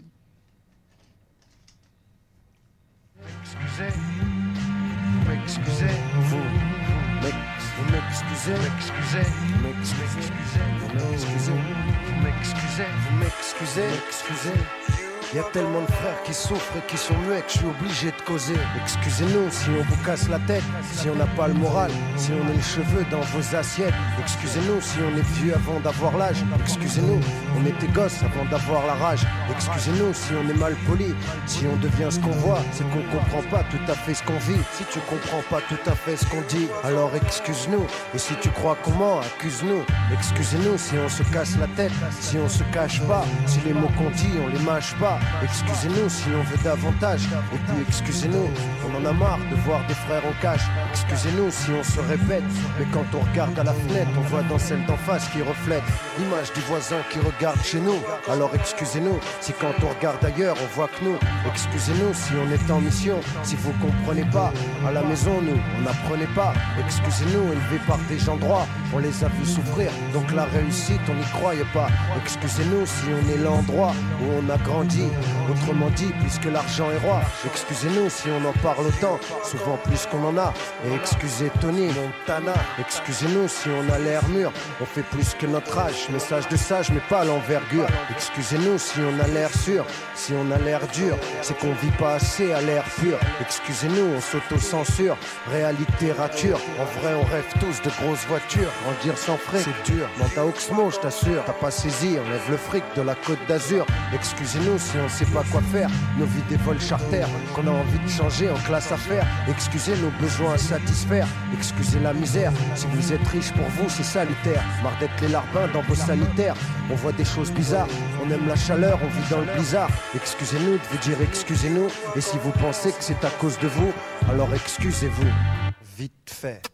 M'excusez. Il y a tellement de frères qui souffrent et qui sont muets que je suis obligé de causer. Excusez-nous si on vous casse la tête, si on n'a pas le moral, si on a les cheveux dans vos assiettes. Excusez-nous si on est vieux avant d'avoir l'âge. Excusez-nous, on était gosses avant d'avoir la rage. Excusez-nous si on est mal poli, si on devient ce qu'on voit, c'est qu'on comprend pas tout à fait ce qu'on vit. Si tu comprends pas tout à fait ce qu'on dit, alors excuse-nous. Et si tu crois qu'on ment, accuse-nous. Excusez-nous si on se casse la tête, si on se cache pas, si les mots qu'on dit on les mâche pas. Excusez-nous si on veut davantage. Et puis excusez-nous, on en a marre de voir des frères en cache. Excusez-nous si on se répète, mais quand on regarde à la fenêtre, on voit dans celle d'en face qui reflète l'image du voisin qui regarde chez nous. Alors excusez-nous si quand on regarde ailleurs, on voit que nous. Excusez-nous si on est en mission, si vous comprenez pas. À la maison, nous, on n'apprenait pas. Excusez-nous, élevés par des gens droits, on les a vus souffrir, donc la réussite, on n'y croyait pas. Excusez-nous si on est l'endroit où on a grandi. Autrement dit, puisque l'argent est roi. Excusez-nous si on en parle autant, souvent plus qu'on en a. Et excusez Tony Montana. Excusez-nous si on a l'air mûr, on fait plus que notre âge. Message de sage, mais pas l'envergure. Excusez-nous si on a l'air sûr, si on a l'air dur, c'est qu'on vit pas assez à l'air pur. Excusez-nous, on s'auto-censure, réalité rature. En vrai, on rêve tous de grosses voitures. Grandir sans frais, c'est dur. Manda Oxmo, je t'assure. T'as pas saisi, on lève le fric de la Côte d'Azur. Excusez-nous si on sait pas quoi faire, nos vies des vols charters, qu'on a envie de changer en classe à faire. Excusez nos besoins à satisfaire, excusez la misère. Si vous êtes riche, pour vous c'est salutaire. Marre d'être les larbins dans vos sanitaires. On voit des choses bizarres, on aime la chaleur, on vit dans le blizzard. Excusez-nous de vous dire excusez-nous. Et si vous pensez que c'est à cause de vous, alors excusez-vous. Vite fait.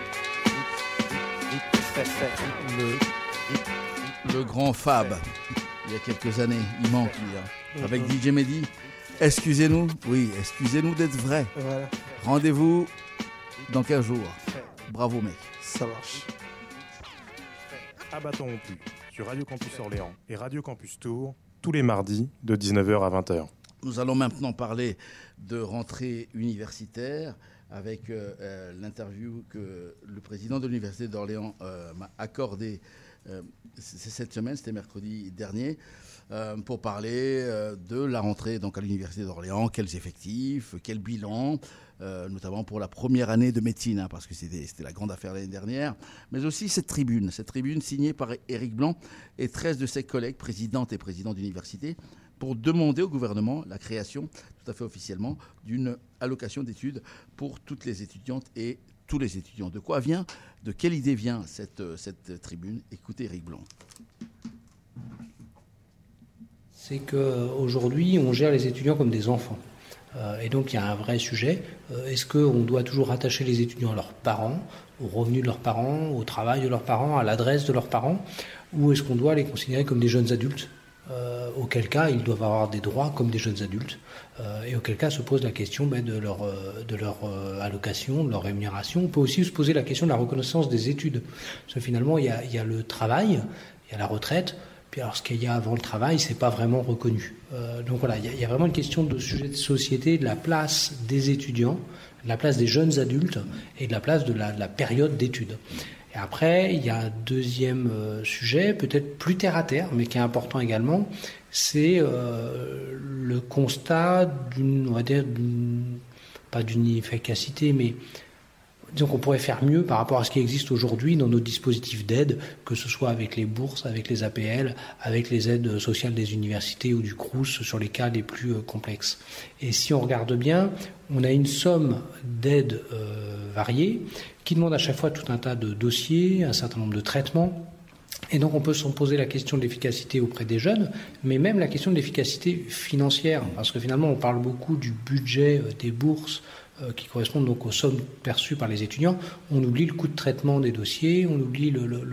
Le grand Fab, il y a quelques années, il manque lui, avec DJ Mehdi. Excusez-nous, oui, excusez-nous d'être vrai. Voilà. Rendez-vous dans 15 jours. Bravo mec. Ça marche. À bâton rompu sur Radio Campus Orléans et Radio Campus Tours tous les mardis de 19h à 20h. Nous allons maintenant parler de rentrée universitaire avec l'interview que le président de l'Université d'Orléans m'a accordée cette semaine, c'était mercredi dernier, pour parler de la rentrée donc, à l'Université d'Orléans, quels effectifs, quel bilan, notamment pour la première année de médecine, parce que c'était la grande affaire l'année dernière, mais aussi cette tribune signée par Éric Blanc et 13 de ses collègues, présidentes et présidents d'université, pour demander au gouvernement la création, tout à fait officiellement, d'une allocation d'études pour toutes les étudiantes et tous les étudiants. De quelle idée vient cette tribune? Écoutez Éric Blanc. C'est qu'aujourd'hui, on gère les étudiants comme des enfants. Et donc, il y a un vrai sujet. Est-ce qu'on doit toujours rattacher les étudiants à leurs parents, aux revenus de leurs parents, au travail de leurs parents, à l'adresse de leurs parents, ou est-ce qu'on doit les considérer comme des jeunes adultes, auquel cas ils doivent avoir des droits comme des jeunes adultes, et auquel cas se pose la question de leur allocation, de leur rémunération. On peut aussi se poser la question de la reconnaissance des études. Parce que finalement, il y a le travail, il y a la retraite, puis alors ce qu'il y a avant le travail, c'est pas vraiment reconnu. Donc voilà, il y a vraiment une question de sujet de société, de la place des étudiants, de la place des jeunes adultes et de la place de la période d'études. Et après, il y a un deuxième sujet, peut-être plus terre à terre, mais qui est important également, c'est le constat d'une, on va dire, pas d'une inefficacité, mais disons qu'on pourrait faire mieux par rapport à ce qui existe aujourd'hui dans nos dispositifs d'aide, que ce soit avec les bourses, avec les APL, avec les aides sociales des universités ou du Crous sur les cas les plus complexes. Et si on regarde bien, on a une somme d'aides variées qui demande à chaque fois tout un tas de dossiers, un certain nombre de traitements. Et donc on peut s'en poser la question de l'efficacité auprès des jeunes, mais même la question de l'efficacité financière, parce que finalement on parle beaucoup du budget des bourses, qui correspondent donc aux sommes perçues par les étudiants. On oublie le coût de traitement des dossiers, on oublie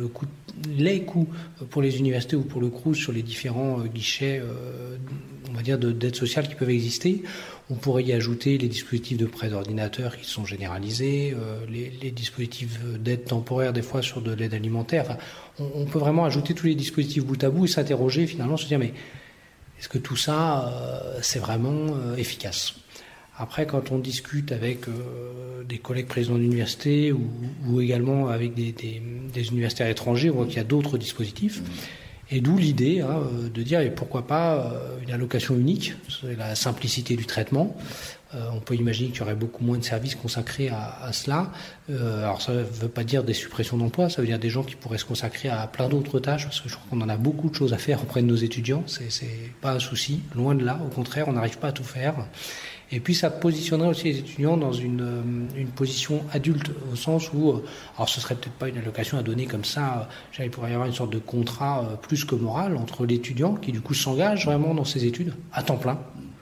les coûts pour les universités ou pour le Crous sur les différents guichets, on va dire, d'aide sociale qui peuvent exister. On pourrait y ajouter les dispositifs de prêt d'ordinateur qui sont généralisés, les dispositifs d'aide temporaire des fois sur de l'aide alimentaire. Enfin, on peut vraiment ajouter tous les dispositifs bout à bout et s'interroger finalement, se dire mais est-ce que tout ça c'est vraiment efficace? Après, quand on discute avec des collègues présidents d'université ou également avec des universitaires étrangers, on voit qu'il y a d'autres dispositifs. Et d'où l'idée de dire et pourquoi pas une allocation unique, c'est la simplicité du traitement. On peut imaginer qu'il y aurait beaucoup moins de services consacrés à cela. Alors ça ne veut pas dire des suppressions d'emplois, ça veut dire des gens qui pourraient se consacrer à plein d'autres tâches, parce que je crois qu'on en a beaucoup de choses à faire auprès de nos étudiants. C'est pas un souci, loin de là. Au contraire, on n'arrive pas à tout faire. Et puis ça positionnerait aussi les étudiants dans une position adulte, au sens où, alors ce serait peut-être pas une allocation à donner comme ça, il pourrait y avoir une sorte de contrat plus que moral entre l'étudiant qui du coup s'engage vraiment dans ses études à temps plein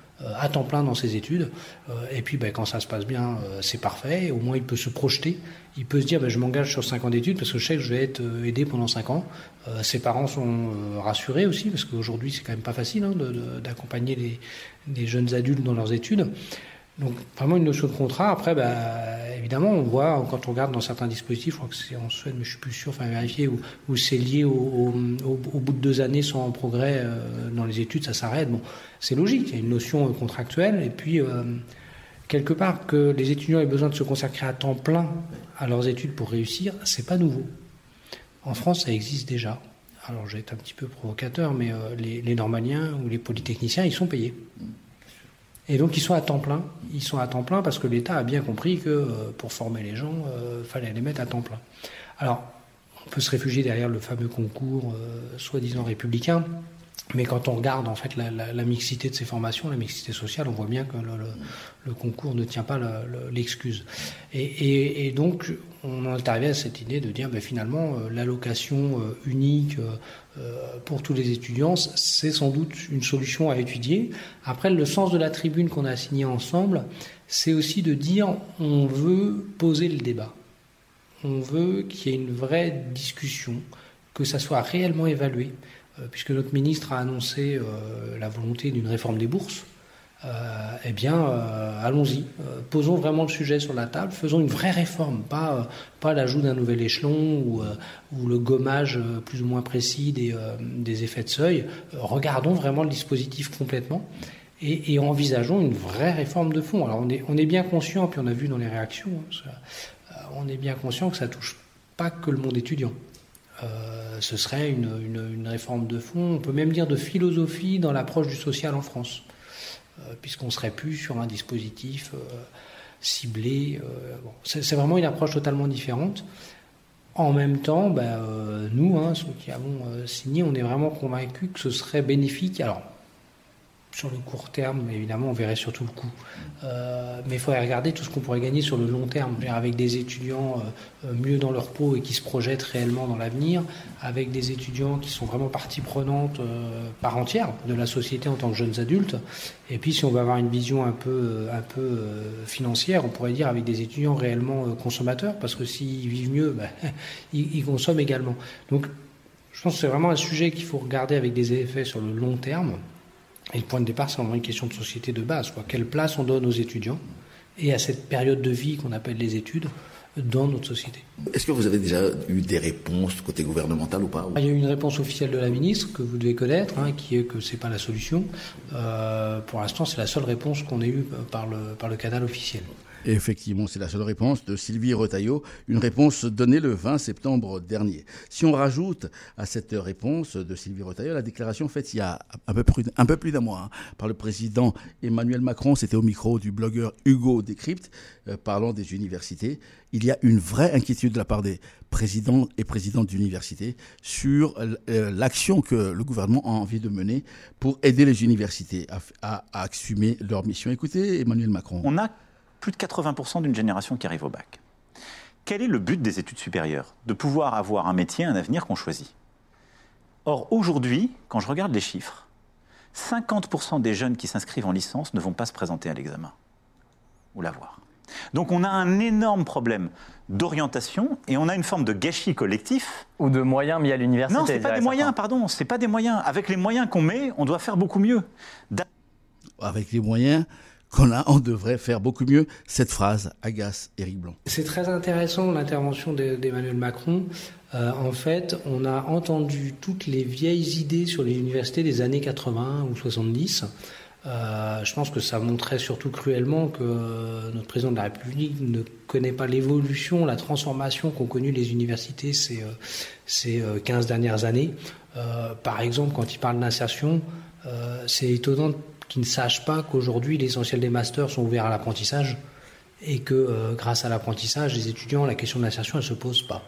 dans ses études, et puis quand ça se passe bien, c'est parfait, au moins il peut se projeter, il peut se dire je m'engage sur 5 ans d'études parce que je sais que je vais être aidé pendant 5 ans. Ses parents sont rassurés aussi, parce qu'aujourd'hui c'est quand même pas facile d'accompagner les jeunes adultes dans leurs études. Donc vraiment une notion de contrat. Après, évidemment, on voit quand on regarde dans certains dispositifs, je crois que c'est en Suède, mais je suis plus sûr, enfin vérifier, où c'est lié au bout de 2 années sans progrès dans les études, ça s'arrête. Bon, c'est logique, il y a une notion contractuelle, et puis quelque part que les étudiants aient besoin de se consacrer à temps plein à leurs études pour réussir, c'est pas nouveau. En France, ça existe déjà. Alors, je vais être un petit peu provocateur, mais les normaliens ou les polytechniciens, ils sont payés. Et donc, ils sont à temps plein. Ils sont à temps plein parce que l'État a bien compris que pour former les gens, il fallait les mettre à temps plein. Alors, on peut se réfugier derrière le fameux concours soi-disant républicain, mais quand on regarde en fait la mixité de ces formations, la mixité sociale, on voit bien que le concours ne tient pas l'excuse. Et donc, on en est arrivé à cette idée de dire finalement, l'allocation unique pour tous les étudiants, c'est sans doute une solution à étudier. Après, le sens de la tribune qu'on a signée ensemble, c'est aussi de dire on veut poser le débat. On veut qu'il y ait une vraie discussion, que ça soit réellement évalué, puisque notre ministre a annoncé la volonté d'une réforme des bourses. Allons-y, posons vraiment le sujet sur la table, faisons une vraie réforme, pas l'ajout d'un nouvel échelon ou le gommage plus ou moins précis des effets de seuil. Regardons vraiment le dispositif complètement et envisageons une vraie réforme de fond. Alors on est bien conscient, puis on a vu dans les réactions, on est bien conscient que ça touche pas que le monde étudiant. ce serait une réforme de fond, on peut même dire de philosophie dans l'approche du social en France, puisqu'on ne serait plus sur un dispositif ciblé. C'est vraiment une approche totalement différente. En même temps, nous, ceux qui avons signé, on est vraiment convaincus que ce serait bénéfique. Alors, sur le court terme, évidemment, on verrait surtout le coût. Mais il faudrait regarder tout ce qu'on pourrait gagner sur le long terme, avec des étudiants mieux dans leur peau et qui se projettent réellement dans l'avenir, avec des étudiants qui sont vraiment partie prenante part entière de la société en tant que jeunes adultes. Et puis, si on veut avoir une vision un peu financière, on pourrait dire avec des étudiants réellement consommateurs, parce que s'ils vivent mieux, ils consomment également. Donc, je pense que c'est vraiment un sujet qu'il faut regarder avec des effets sur le long terme. Et le point de départ, c'est vraiment une question de société de base. Quelle place on donne aux étudiants et à cette période de vie qu'on appelle les études dans notre société. Est-ce que vous avez déjà eu des réponses côté gouvernemental ou pas ? Il y a eu une réponse officielle de la ministre que vous devez connaître, qui est que c'est pas la solution. Pour l'instant, c'est la seule réponse qu'on ait eue par le canal officiel. Et effectivement, c'est la seule réponse de Sylvie Retailleau, une réponse donnée le 20 septembre dernier. Si on rajoute à cette réponse de Sylvie Retailleau la déclaration faite il y a un peu plus d'un mois par le président Emmanuel Macron, c'était au micro du blogueur Hugo Décrypte, parlant des universités, il y a une vraie inquiétude de la part des présidents et présidentes d'universités sur l'action que le gouvernement a envie de mener pour aider les universités à assumer leur mission. Écoutez Emmanuel Macron. On a plus de 80% d'une génération qui arrive au bac. Quel est le but des études supérieures ? De pouvoir avoir un métier, un avenir qu'on choisit. Or, aujourd'hui, quand je regarde les chiffres, 50% des jeunes qui s'inscrivent en licence ne vont pas se présenter à l'examen ou l'avoir. Donc on a un énorme problème d'orientation et on a une forme de gâchis collectif. Ou de moyens mis à l'université. Non, c'est pas des moyens, pardon, c'est pas des moyens. Avec les moyens qu'on met, on doit faire beaucoup mieux. Avec les moyens qu'on a, on devrait faire beaucoup mieux. Cette phrase agace Éric Blanc. C'est très intéressant l'intervention d'Emmanuel Macron. En fait, on a entendu toutes les vieilles idées sur les universités des années 80 ou 70. Je pense que ça montrait surtout cruellement que notre président de la République ne connaît pas l'évolution, la transformation qu'ont connu les universités ces 15 dernières années. Par exemple, quand il parle d'insertion, c'est étonnant qu'ils ne sachent pas qu'aujourd'hui l'essentiel des masters sont ouverts à l'apprentissage et que grâce à l'apprentissage, les étudiants, la question de l'insertion, elle ne se pose pas.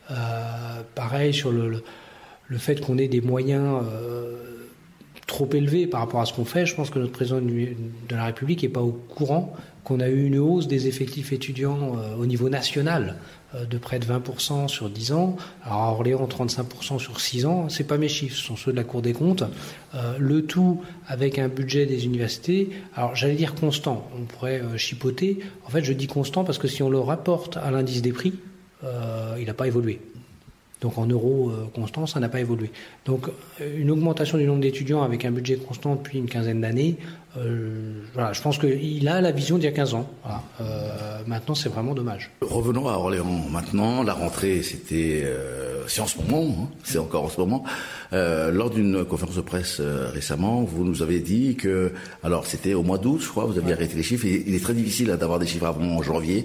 Pareil sur le fait qu'on ait des moyens trop élevés par rapport à ce qu'on fait. Je pense que notre président de la République n'est pas au courant qu'on a eu une hausse des effectifs étudiants au niveau national de près de 20% sur 10 ans. Alors à Orléans, 35% sur 6 ans. Ce n'est pas mes chiffres, ce sont ceux de la Cour des comptes. Le tout avec un budget des universités, alors j'allais dire constant, on pourrait chipoter. En fait, je dis constant parce que si on le rapporte à l'indice des prix, il n'a pas évolué. Donc en euros constants, ça n'a pas évolué. Donc une augmentation du nombre d'étudiants avec un budget constant depuis une quinzaine d'années, voilà, je pense qu'il a la vision d'il y a 15 ans. Voilà. Maintenant, c'est vraiment dommage. Revenons à Orléans. Maintenant, la rentrée, c'est en ce moment, c'est encore en ce moment. Lors d'une conférence de presse récemment, vous nous avez dit que, alors c'était au mois d'août, je crois, vous aviez arrêté les chiffres. Il est très difficile d'avoir des chiffres avant janvier.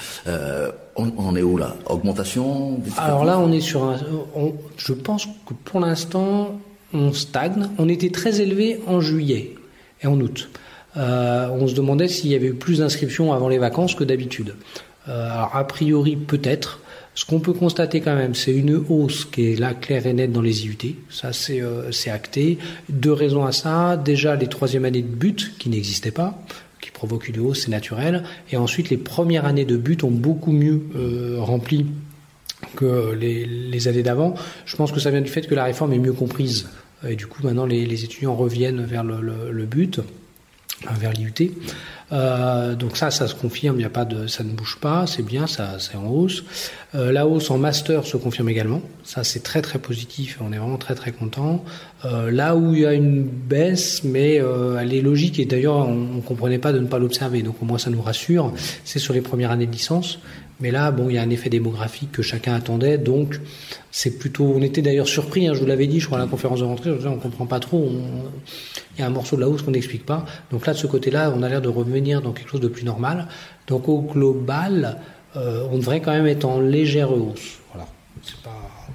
On est où là ? Augmentation ? Alors là, on est sur je pense que pour l'instant, on stagne. On était très élevé en juillet et en août. On se demandait s'il y avait eu plus d'inscriptions avant les vacances que d'habitude. Alors a priori, peut-être. Ce qu'on peut constater quand même, c'est une hausse qui est là claire et nette dans les IUT. Ça, c'est acté. 2 raisons à ça. Déjà, les 3e années de but qui n'existaient pas, qui provoquent une hausse, c'est naturel. Et ensuite, les premières années de but ont beaucoup mieux rempli que les années d'avant. Je pense que ça vient du fait que la réforme est mieux comprise. Et du coup, maintenant, les étudiants reviennent vers le but, vers l'IUT. Donc ça se confirme, ça ne bouge pas, c'est bien, c'est en hausse. La hausse en master se confirme également. Ça, c'est très très positif. On est vraiment très très content. Là où il y a une baisse, mais elle est logique et d'ailleurs on comprenait pas de ne pas l'observer. Donc au moins ça nous rassure. C'est sur les premières années de licence. Mais là, bon, il y a un effet démographique que chacun attendait, donc c'est plutôt. On était d'ailleurs surpris. Je vous l'avais dit, je crois à la conférence de rentrée. Je disais, on comprend pas trop. Il y a un morceau de la hausse qu'on n'explique pas. Donc là, de ce côté-là, on a l'air de revenir dans quelque chose de plus normal. Donc au global, on devrait quand même être en légère hausse. Voilà. C'est pas.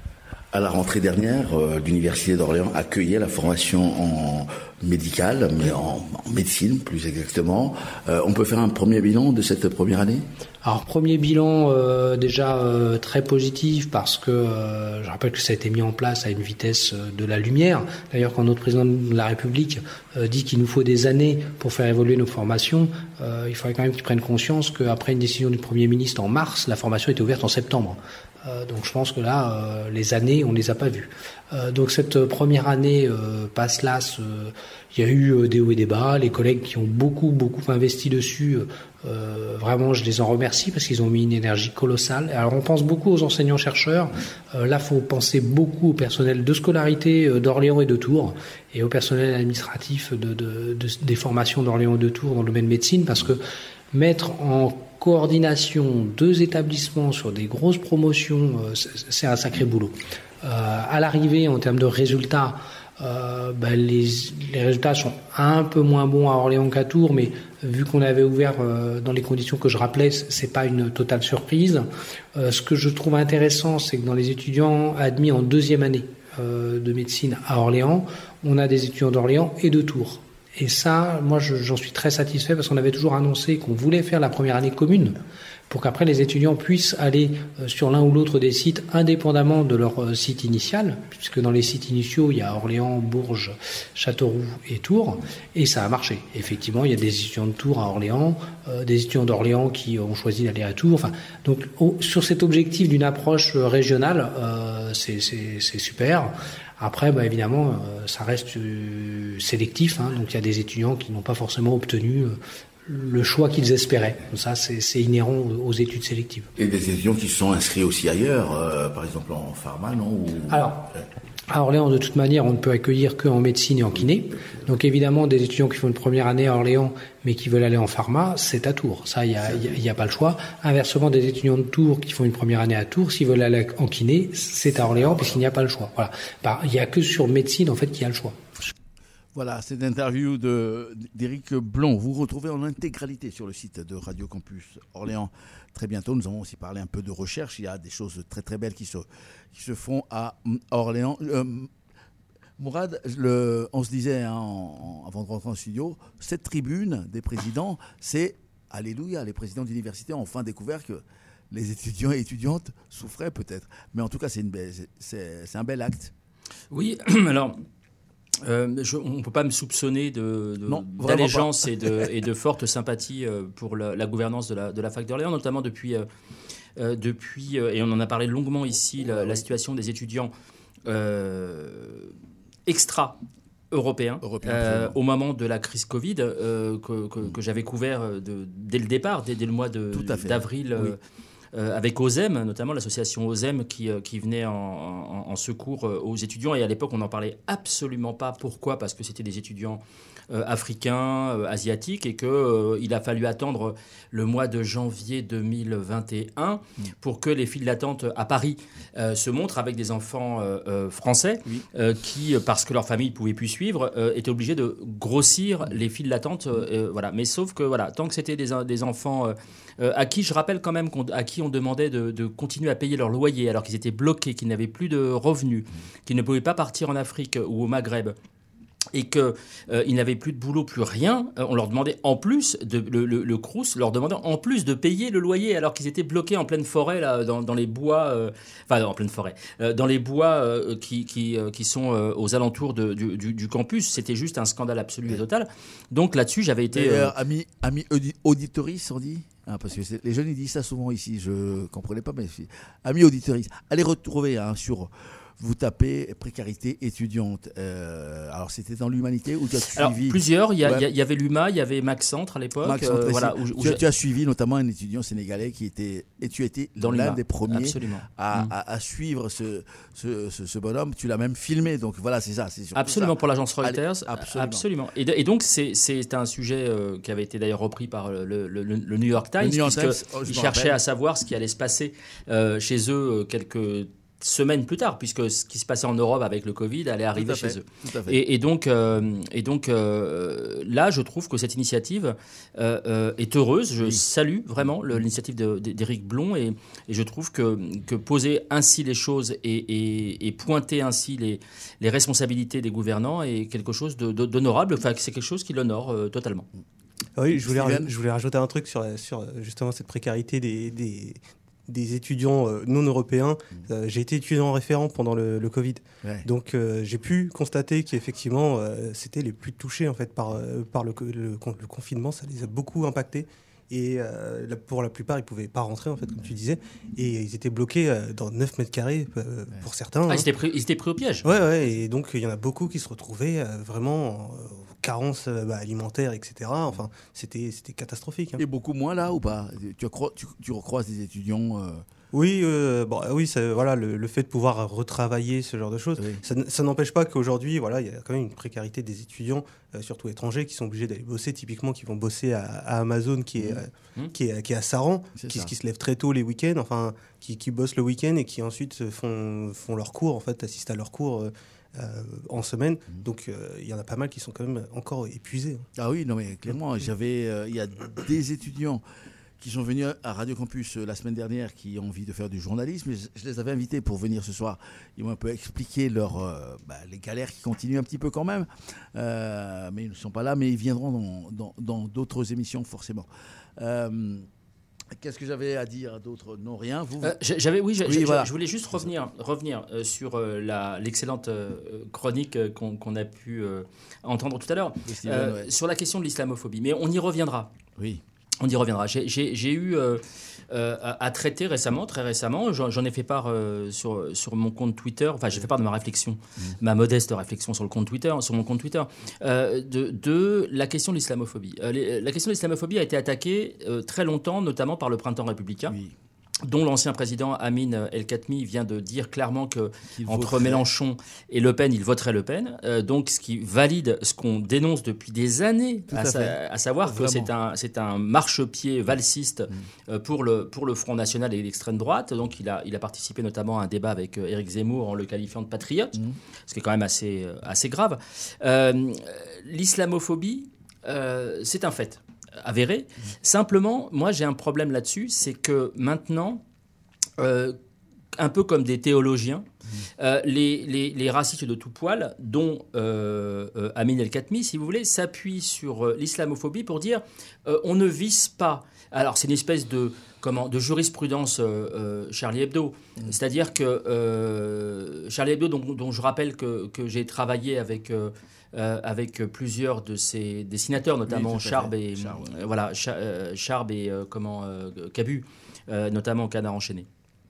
À la rentrée dernière, l'Université d'Orléans accueillait la formation en médicale, mais en médecine plus exactement. On peut faire un premier bilan de cette première année ? Alors premier bilan déjà très positif parce que je rappelle que ça a été mis en place à une vitesse de la lumière. D'ailleurs, quand notre président de la République dit qu'il nous faut des années pour faire évoluer nos formations, il faudrait quand même qu'ils prennent conscience qu'après une décision du Premier ministre en mars, la formation était ouverte en septembre. Donc je pense que là, les années, on ne les a pas vues. Donc cette première année passe là, il y a eu des hauts et des bas, les collègues qui ont beaucoup investi dessus, vraiment je les en remercie parce qu'ils ont mis une énergie colossale. Alors on pense beaucoup aux enseignants-chercheurs, là faut penser beaucoup au personnel de scolarité d'Orléans et de Tours et au personnel administratif des formations d'Orléans et de Tours dans le domaine médecine parce que mettre en coordination 2 établissements sur des grosses promotions, c'est un sacré boulot. À l'arrivée, en termes de résultats, les résultats sont un peu moins bons à Orléans qu'à Tours, mais vu qu'on avait ouvert dans les conditions que je rappelais, c'est pas une totale surprise. Ce que je trouve intéressant, c'est que dans les étudiants admis en 2e année de médecine à Orléans, on a des étudiants d'Orléans et de Tours. Et ça, moi, j'en suis très satisfait parce qu'on avait toujours annoncé qu'on voulait faire la première année commune pour qu'après les étudiants puissent aller sur l'un ou l'autre des sites indépendamment de leur site initial, puisque dans les sites initiaux, il y a Orléans, Bourges, Châteauroux et Tours, et ça a marché. Effectivement, il y a des étudiants de Tours à Orléans, des étudiants d'Orléans qui ont choisi d'aller à Tours. Enfin, donc, sur cet objectif d'une approche régionale, c'est super. Après, évidemment, ça reste sélectif, hein, donc il y a des étudiants qui n'ont pas forcément obtenu le choix qu'ils espéraient. Donc ça, c'est inhérent aux études sélectives. Et des étudiants qui se sont inscrits aussi ailleurs, par exemple en pharma, non ? Alors, à Orléans, de toute manière, on ne peut accueillir qu'en médecine et en kiné. Donc évidemment, des étudiants qui font une première année à Orléans, mais qui veulent aller en pharma, c'est à Tours. Ça, il y a pas le choix. Inversement, des étudiants de Tours qui font une première année à Tours, s'ils veulent aller en kiné, c'est à Orléans, puisqu'il n'y a pas le choix. Voilà. Il n'y a que sur médecine, en fait, qu'il y a le choix. Voilà, c'est l'interview d'Éric Blond. Vous retrouvez en intégralité sur le site de Radio Campus Orléans. Très bientôt, nous allons aussi parler un peu de recherche. Il y a des choses très très belles qui se font à Orléans. Mourad, on se disait avant de rentrer en studio, cette tribune des présidents, c'est alléluia, les présidents d'université ont enfin découvert que les étudiants et étudiantes souffraient peut-être. Mais en tout cas, c'est un bel acte. Oui, alors... on ne peut pas me soupçonner d'allégeance et de forte sympathie pour la gouvernance de la fac d'Orléans, notamment depuis et on en a parlé longuement ici, la situation des étudiants extra-européens au moment de la crise Covid que j'avais couvert dès le départ, dès le mois d'avril. Oui. Avec OSEM, notamment l'association OSEM qui venait en secours aux étudiants. Et à l'époque, on n'en parlait absolument pas. Pourquoi ? Parce que c'était des étudiants africains, asiatiques, et qu'il a fallu attendre le mois de janvier 2021 pour que les files d'attente à Paris se montrent avec des enfants français qui, parce que leur famille ne pouvait plus suivre, étaient obligés de grossir les files d'attente. Voilà. Mais sauf que tant que c'était des enfants à qui, je rappelle quand même, à qui on demandait de continuer à payer leur loyer alors qu'ils étaient bloqués, qu'ils n'avaient plus de revenus, qu'ils ne pouvaient pas partir en Afrique ou au Maghreb, et qu'ils n'avaient plus de boulot, plus rien, on leur demandait en plus, le Crous leur demandait en plus de payer le loyer alors qu'ils étaient bloqués en pleine forêt, là, dans les bois, en pleine forêt, dans les bois qui sont aux alentours du campus. C'était juste un scandale absolu et total. Donc là-dessus, j'avais été... Amis auditoris, on dit parce que les jeunes ils disent ça souvent ici, je ne comprenais pas, mais amis auditoris, allez retrouver sur... Vous tapez précarité étudiante. Alors, c'était dans l'humanité où tu as suivi... Alors, plusieurs. Il y avait l'UMA, il y avait Max Centre à l'époque. Tu as suivi notamment un étudiant sénégalais et tu étais l'un des premiers à suivre ce bonhomme. Tu l'as même filmé. Donc, voilà, c'est ça. Absolument, pour l'agence Reuters. Absolument. Et donc, c'est un sujet qui avait été d'ailleurs repris par le New York Times, puisqu'ils cherchaient à savoir ce qui allait se passer chez eux quelques semaines plus tard, puisque ce qui se passait en Europe avec le Covid allait arriver chez eux. Tout à fait. Et donc, là, je trouve que cette initiative est heureuse. Je salue vraiment l'initiative d'Éric Blon et je trouve que poser ainsi les choses et pointer ainsi les responsabilités des gouvernants est quelque chose d'honorable. Enfin, c'est quelque chose qui l'honore totalement. Oui, je voulais rajouter un truc sur justement cette précarité des étudiants non européens. J'ai été étudiant référent pendant le Covid. Ouais. Donc j'ai pu constater qu'effectivement c'était les plus touchés en fait par le confinement. Ça les a beaucoup impactés. Et pour la plupart, ils ne pouvaient pas rentrer, en fait, comme tu disais. Et ils étaient bloqués dans 9 mètres carrés pour certains. Ah, ils étaient pris au piège. Ouais. Et donc, il y en a beaucoup qui se retrouvaient vraiment en carence alimentaire, etc. Enfin, c'était catastrophique. Hein. Et beaucoup moins là ou pas ? Tu recroises des étudiants Oui, voilà, le fait de pouvoir retravailler ce genre de choses, ça n'empêche pas qu'aujourd'hui, voilà, il y a quand même une précarité des étudiants, surtout étrangers, qui sont obligés d'aller bosser, typiquement, qui vont bosser à Amazon, qui est à Saran, qui se lèvent très tôt les week-ends, enfin, qui bossent le week-end et qui ensuite font leurs cours, en fait, assistent à leurs cours en semaine. Donc, il y en a pas mal qui sont quand même encore épuisés. Ah oui, non mais clairement, il y a des étudiants qui sont venus à Radio Campus la semaine dernière, qui ont envie de faire du journalisme. Je les avais invités pour venir ce soir. Ils m'ont un peu expliqué les galères qui continuent un petit peu quand même. Mais ils ne sont pas là, mais ils viendront dans d'autres émissions, forcément. Qu'est-ce que j'avais à dire d'autre ? Non, rien. Je voulais juste revenir sur l'excellente chronique qu'on a pu entendre tout à l'heure sur la question de l'islamophobie. Mais on y reviendra. Oui. On y reviendra. J'ai eu à traiter très récemment, j'en ai fait part sur mon compte Twitter, enfin j'ai fait part de ma réflexion, ma modeste réflexion sur mon compte Twitter, de la question de l'islamophobie. La question de l'islamophobie a été attaquée très longtemps, notamment par le Printemps républicain. Oui. Dont l'ancien président Amin El-Khatmi vient de dire clairement qu'entre Mélenchon et Le Pen, il voterait Le Pen. Donc, ce qui valide ce qu'on dénonce depuis des années, à savoir que c'est un marchepied valsiste pour le Front National et l'extrême droite. Donc, il a participé notamment à un débat avec Éric Zemmour en le qualifiant de patriote, ce qui est quand même assez grave. L'islamophobie, c'est un fait avéré. Simplement, moi, j'ai un problème là-dessus, c'est que maintenant, un peu comme des théologiens, les racistes de tout poil, dont Amin El-Khatmi, si vous voulez, s'appuient sur l'islamophobie pour dire on ne vise pas. Alors, c'est une espèce de jurisprudence Charlie Hebdo. C'est-à-dire que Charlie Hebdo, dont je rappelle que j'ai travaillé avec plusieurs des dessinateurs, notamment Charb et Cabu, notamment Canard enchaîné.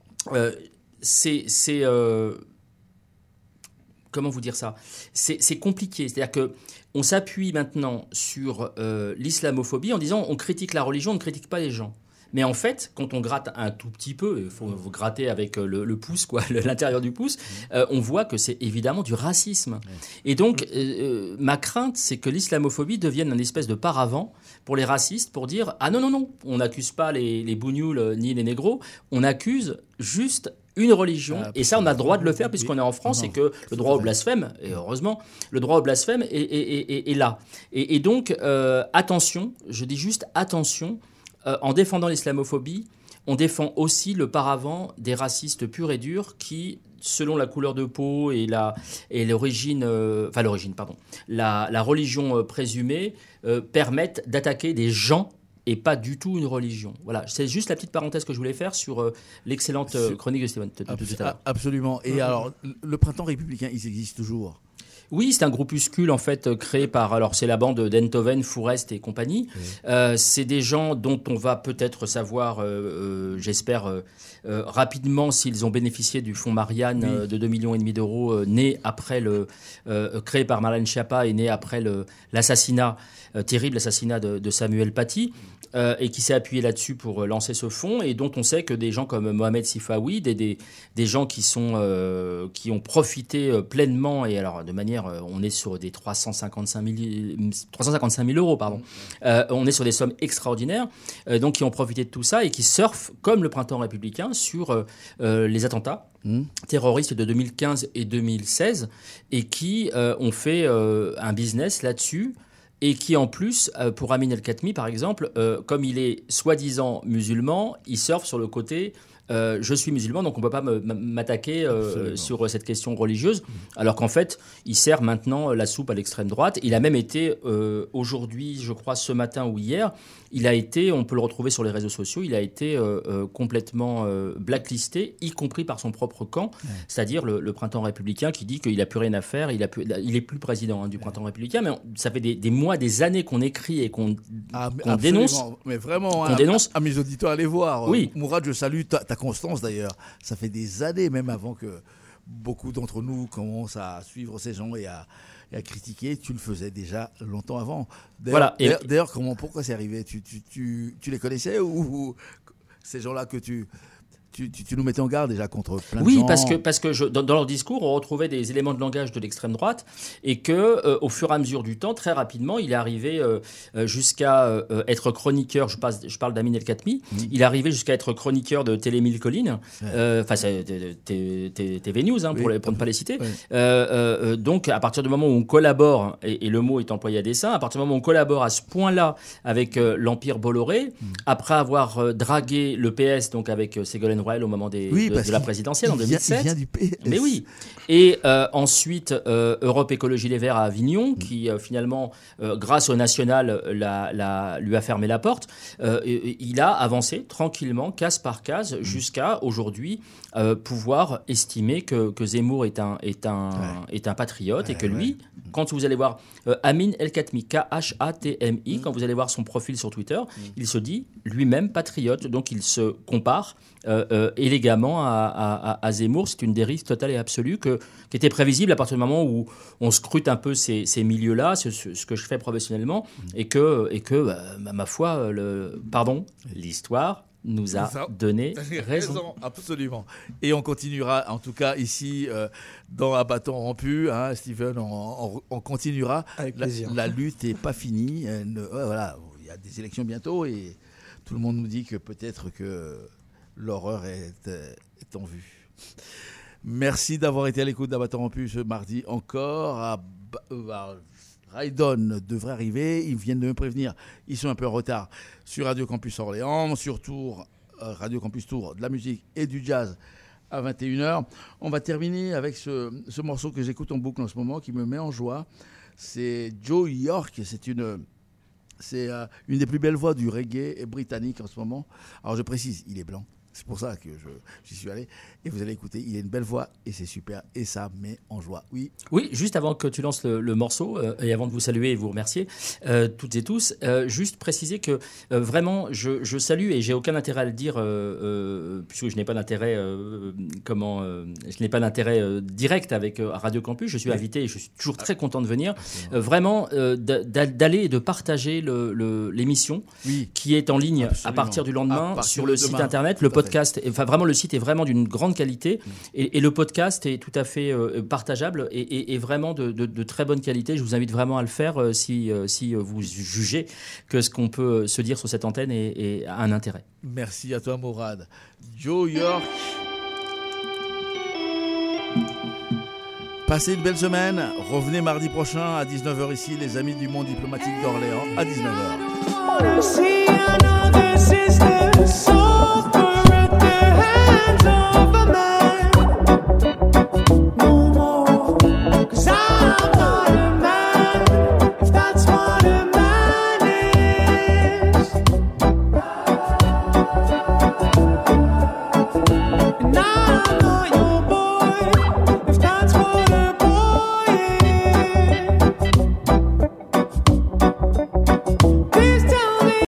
Comment vous dire ça ? C'est compliqué. C'est-à-dire que on s'appuie maintenant sur l'islamophobie en disant on critique la religion, on ne critique pas les gens. Mais en fait, quand on gratte un tout petit peu, il faut gratter avec le pouce, l'intérieur du pouce, on voit que c'est évidemment du racisme. Et donc, ma crainte, c'est que l'islamophobie devienne une espèce de paravent pour les racistes pour dire « Ah non, on n'accuse pas les bougnoules ni les négros, on accuse juste une religion. » Et ça, on a le droit de le faire puisqu'on est en France et que le droit au blasphème, et heureusement, le droit au blasphème est là. Et donc, attention, je dis juste attention, en défendant l'islamophobie, on défend aussi le paravent des racistes purs et durs qui, selon la couleur de peau et la religion présumée, permettent d'attaquer des gens et pas du tout une religion. Voilà, c'est juste la petite parenthèse que je voulais faire sur l'excellente chronique de Stéphane. Absolument. Et alors, le Printemps républicain, il existe toujours ? Oui, c'est un groupuscule en fait créé par, alors c'est la bande d'Enthoven, Fourest et compagnie. C'est des gens dont on va peut-être savoir, j'espère rapidement, s'ils ont bénéficié du fonds Marianne de 2,5 millions d'euros, créé par Marlène Schiappa et né après l'assassinat, terrible assassinat de Samuel Paty. et qui s'est appuyé là-dessus pour lancer ce fonds, et dont on sait que des gens comme Mohamed Sifawi, des gens qui ont profité pleinement, et alors de manière, on est sur des 355 000 euros, pardon. On est sur des sommes extraordinaires, donc qui ont profité de tout ça et qui surfent comme le printemps républicain sur les attentats terroristes de 2015 et 2016, et qui ont fait un business là-dessus, et qui en plus, pour Amin El-Khatmi par exemple, comme il est soi-disant musulman, il surfe sur le côté je suis musulman, donc on ne peut pas m'attaquer sur cette question religieuse, alors qu'en fait, il sert maintenant la soupe à l'extrême droite. Il a même été, aujourd'hui, je crois, ce matin ou hier, il a été, on peut le retrouver sur les réseaux sociaux, il a été complètement blacklisté, y compris par son propre camp, c'est-à-dire le printemps républicain, qui dit qu'il n'a plus rien à faire, il est plus président du printemps républicain, mais ça fait des mois, des années qu'on écrit et qu'on dénonce. Mais vraiment, à mes auditeurs, allez voir. Oui. Mourad, je salue ta constance d'ailleurs. Ça fait des années, même avant que beaucoup d'entre nous commencent à suivre ces gens et à critiquer. Tu le faisais déjà longtemps avant. D'ailleurs, pourquoi c'est arrivé ? Tu les connaissais, ou ces gens-là que tu nous mettais en garde déjà contre plein de gens. Oui, parce que dans leur discours, on retrouvait des éléments de langage de l'extrême droite, et que au fur et à mesure du temps, très rapidement, il est arrivé jusqu'à être chroniqueur. Je parle d'Amin El-Khatmi. Il est arrivé jusqu'à être chroniqueur de Télé 1000 Collines, c'est TV News, pour ne pas les citer. Donc, à partir du moment où on collabore, et le mot est employé à dessein, à partir du moment où on collabore à ce point-là avec l'Empire Bolloré, après avoir dragué le PS, donc avec Ségolène Royal au moment de la présidentielle en 2007. Il vient du PS. Mais oui. Et ensuite, Europe Écologie Les Verts à Avignon, qui finalement, grâce au national, lui a fermé la porte. Il a avancé tranquillement, case par case, jusqu'à aujourd'hui pouvoir estimer que Zemmour est un patriote, et que lui, quand vous allez voir Amin El-Khatmi, Khatmi, quand vous allez voir son profil sur Twitter, il se dit lui-même patriote, donc il se compare élégamment à Zemmour. C'est une dérive totale et absolue qui était prévisible à partir du moment où on scrute un peu ces milieux-là, ce que je fais professionnellement, et que ma foi, l'histoire nous a donné raison. Absolument. Et on continuera, en tout cas ici, dans À bâton rompu, Steven, on continuera. Avec plaisir. La lutte n'est pas finie. Voilà, il y a des élections bientôt, et tout le monde nous dit que peut-être que l'horreur est en vue. Merci d'avoir été à l'écoute d'À bâton rompu ce mardi encore. Raidon devrait arriver, ils viennent de me prévenir, ils sont un peu en retard sur Radio Campus Orléans, sur Tours, Radio Campus Tours, de la musique et du jazz à 21h. On va terminer avec ce morceau que j'écoute en boucle en ce moment, qui me met en joie. C'est Joe York, c'est une des plus belles voix du reggae britannique en ce moment. Alors je précise, il est blanc. C'est pour ça que j'y suis allé. Et vous allez écouter, il a une belle voix et c'est super. Et ça met en joie. Oui, juste avant que tu lances le morceau, et avant de vous saluer et vous remercier, toutes et tous, juste préciser que vraiment, je salue, et j'ai aucun intérêt à le dire, puisque je n'ai pas d'intérêt, je n'ai pas d'intérêt direct avec Radio Campus. Je suis invité et je suis toujours très content de venir. Vraiment, d'aller et de partager l'émission qui est en ligne à partir du lendemain sur le site internet. Le podcast, vraiment, le site est vraiment d'une grande qualité, et le podcast est tout à fait partageable et vraiment de très bonne qualité. Je vous invite vraiment à le faire si vous jugez que ce qu'on peut se dire sur cette antenne a un intérêt. Merci à toi, Mourad. Joe York. Passez une belle semaine. Revenez mardi prochain à 19h ici, les amis du monde diplomatique d'Orléans, à 19h.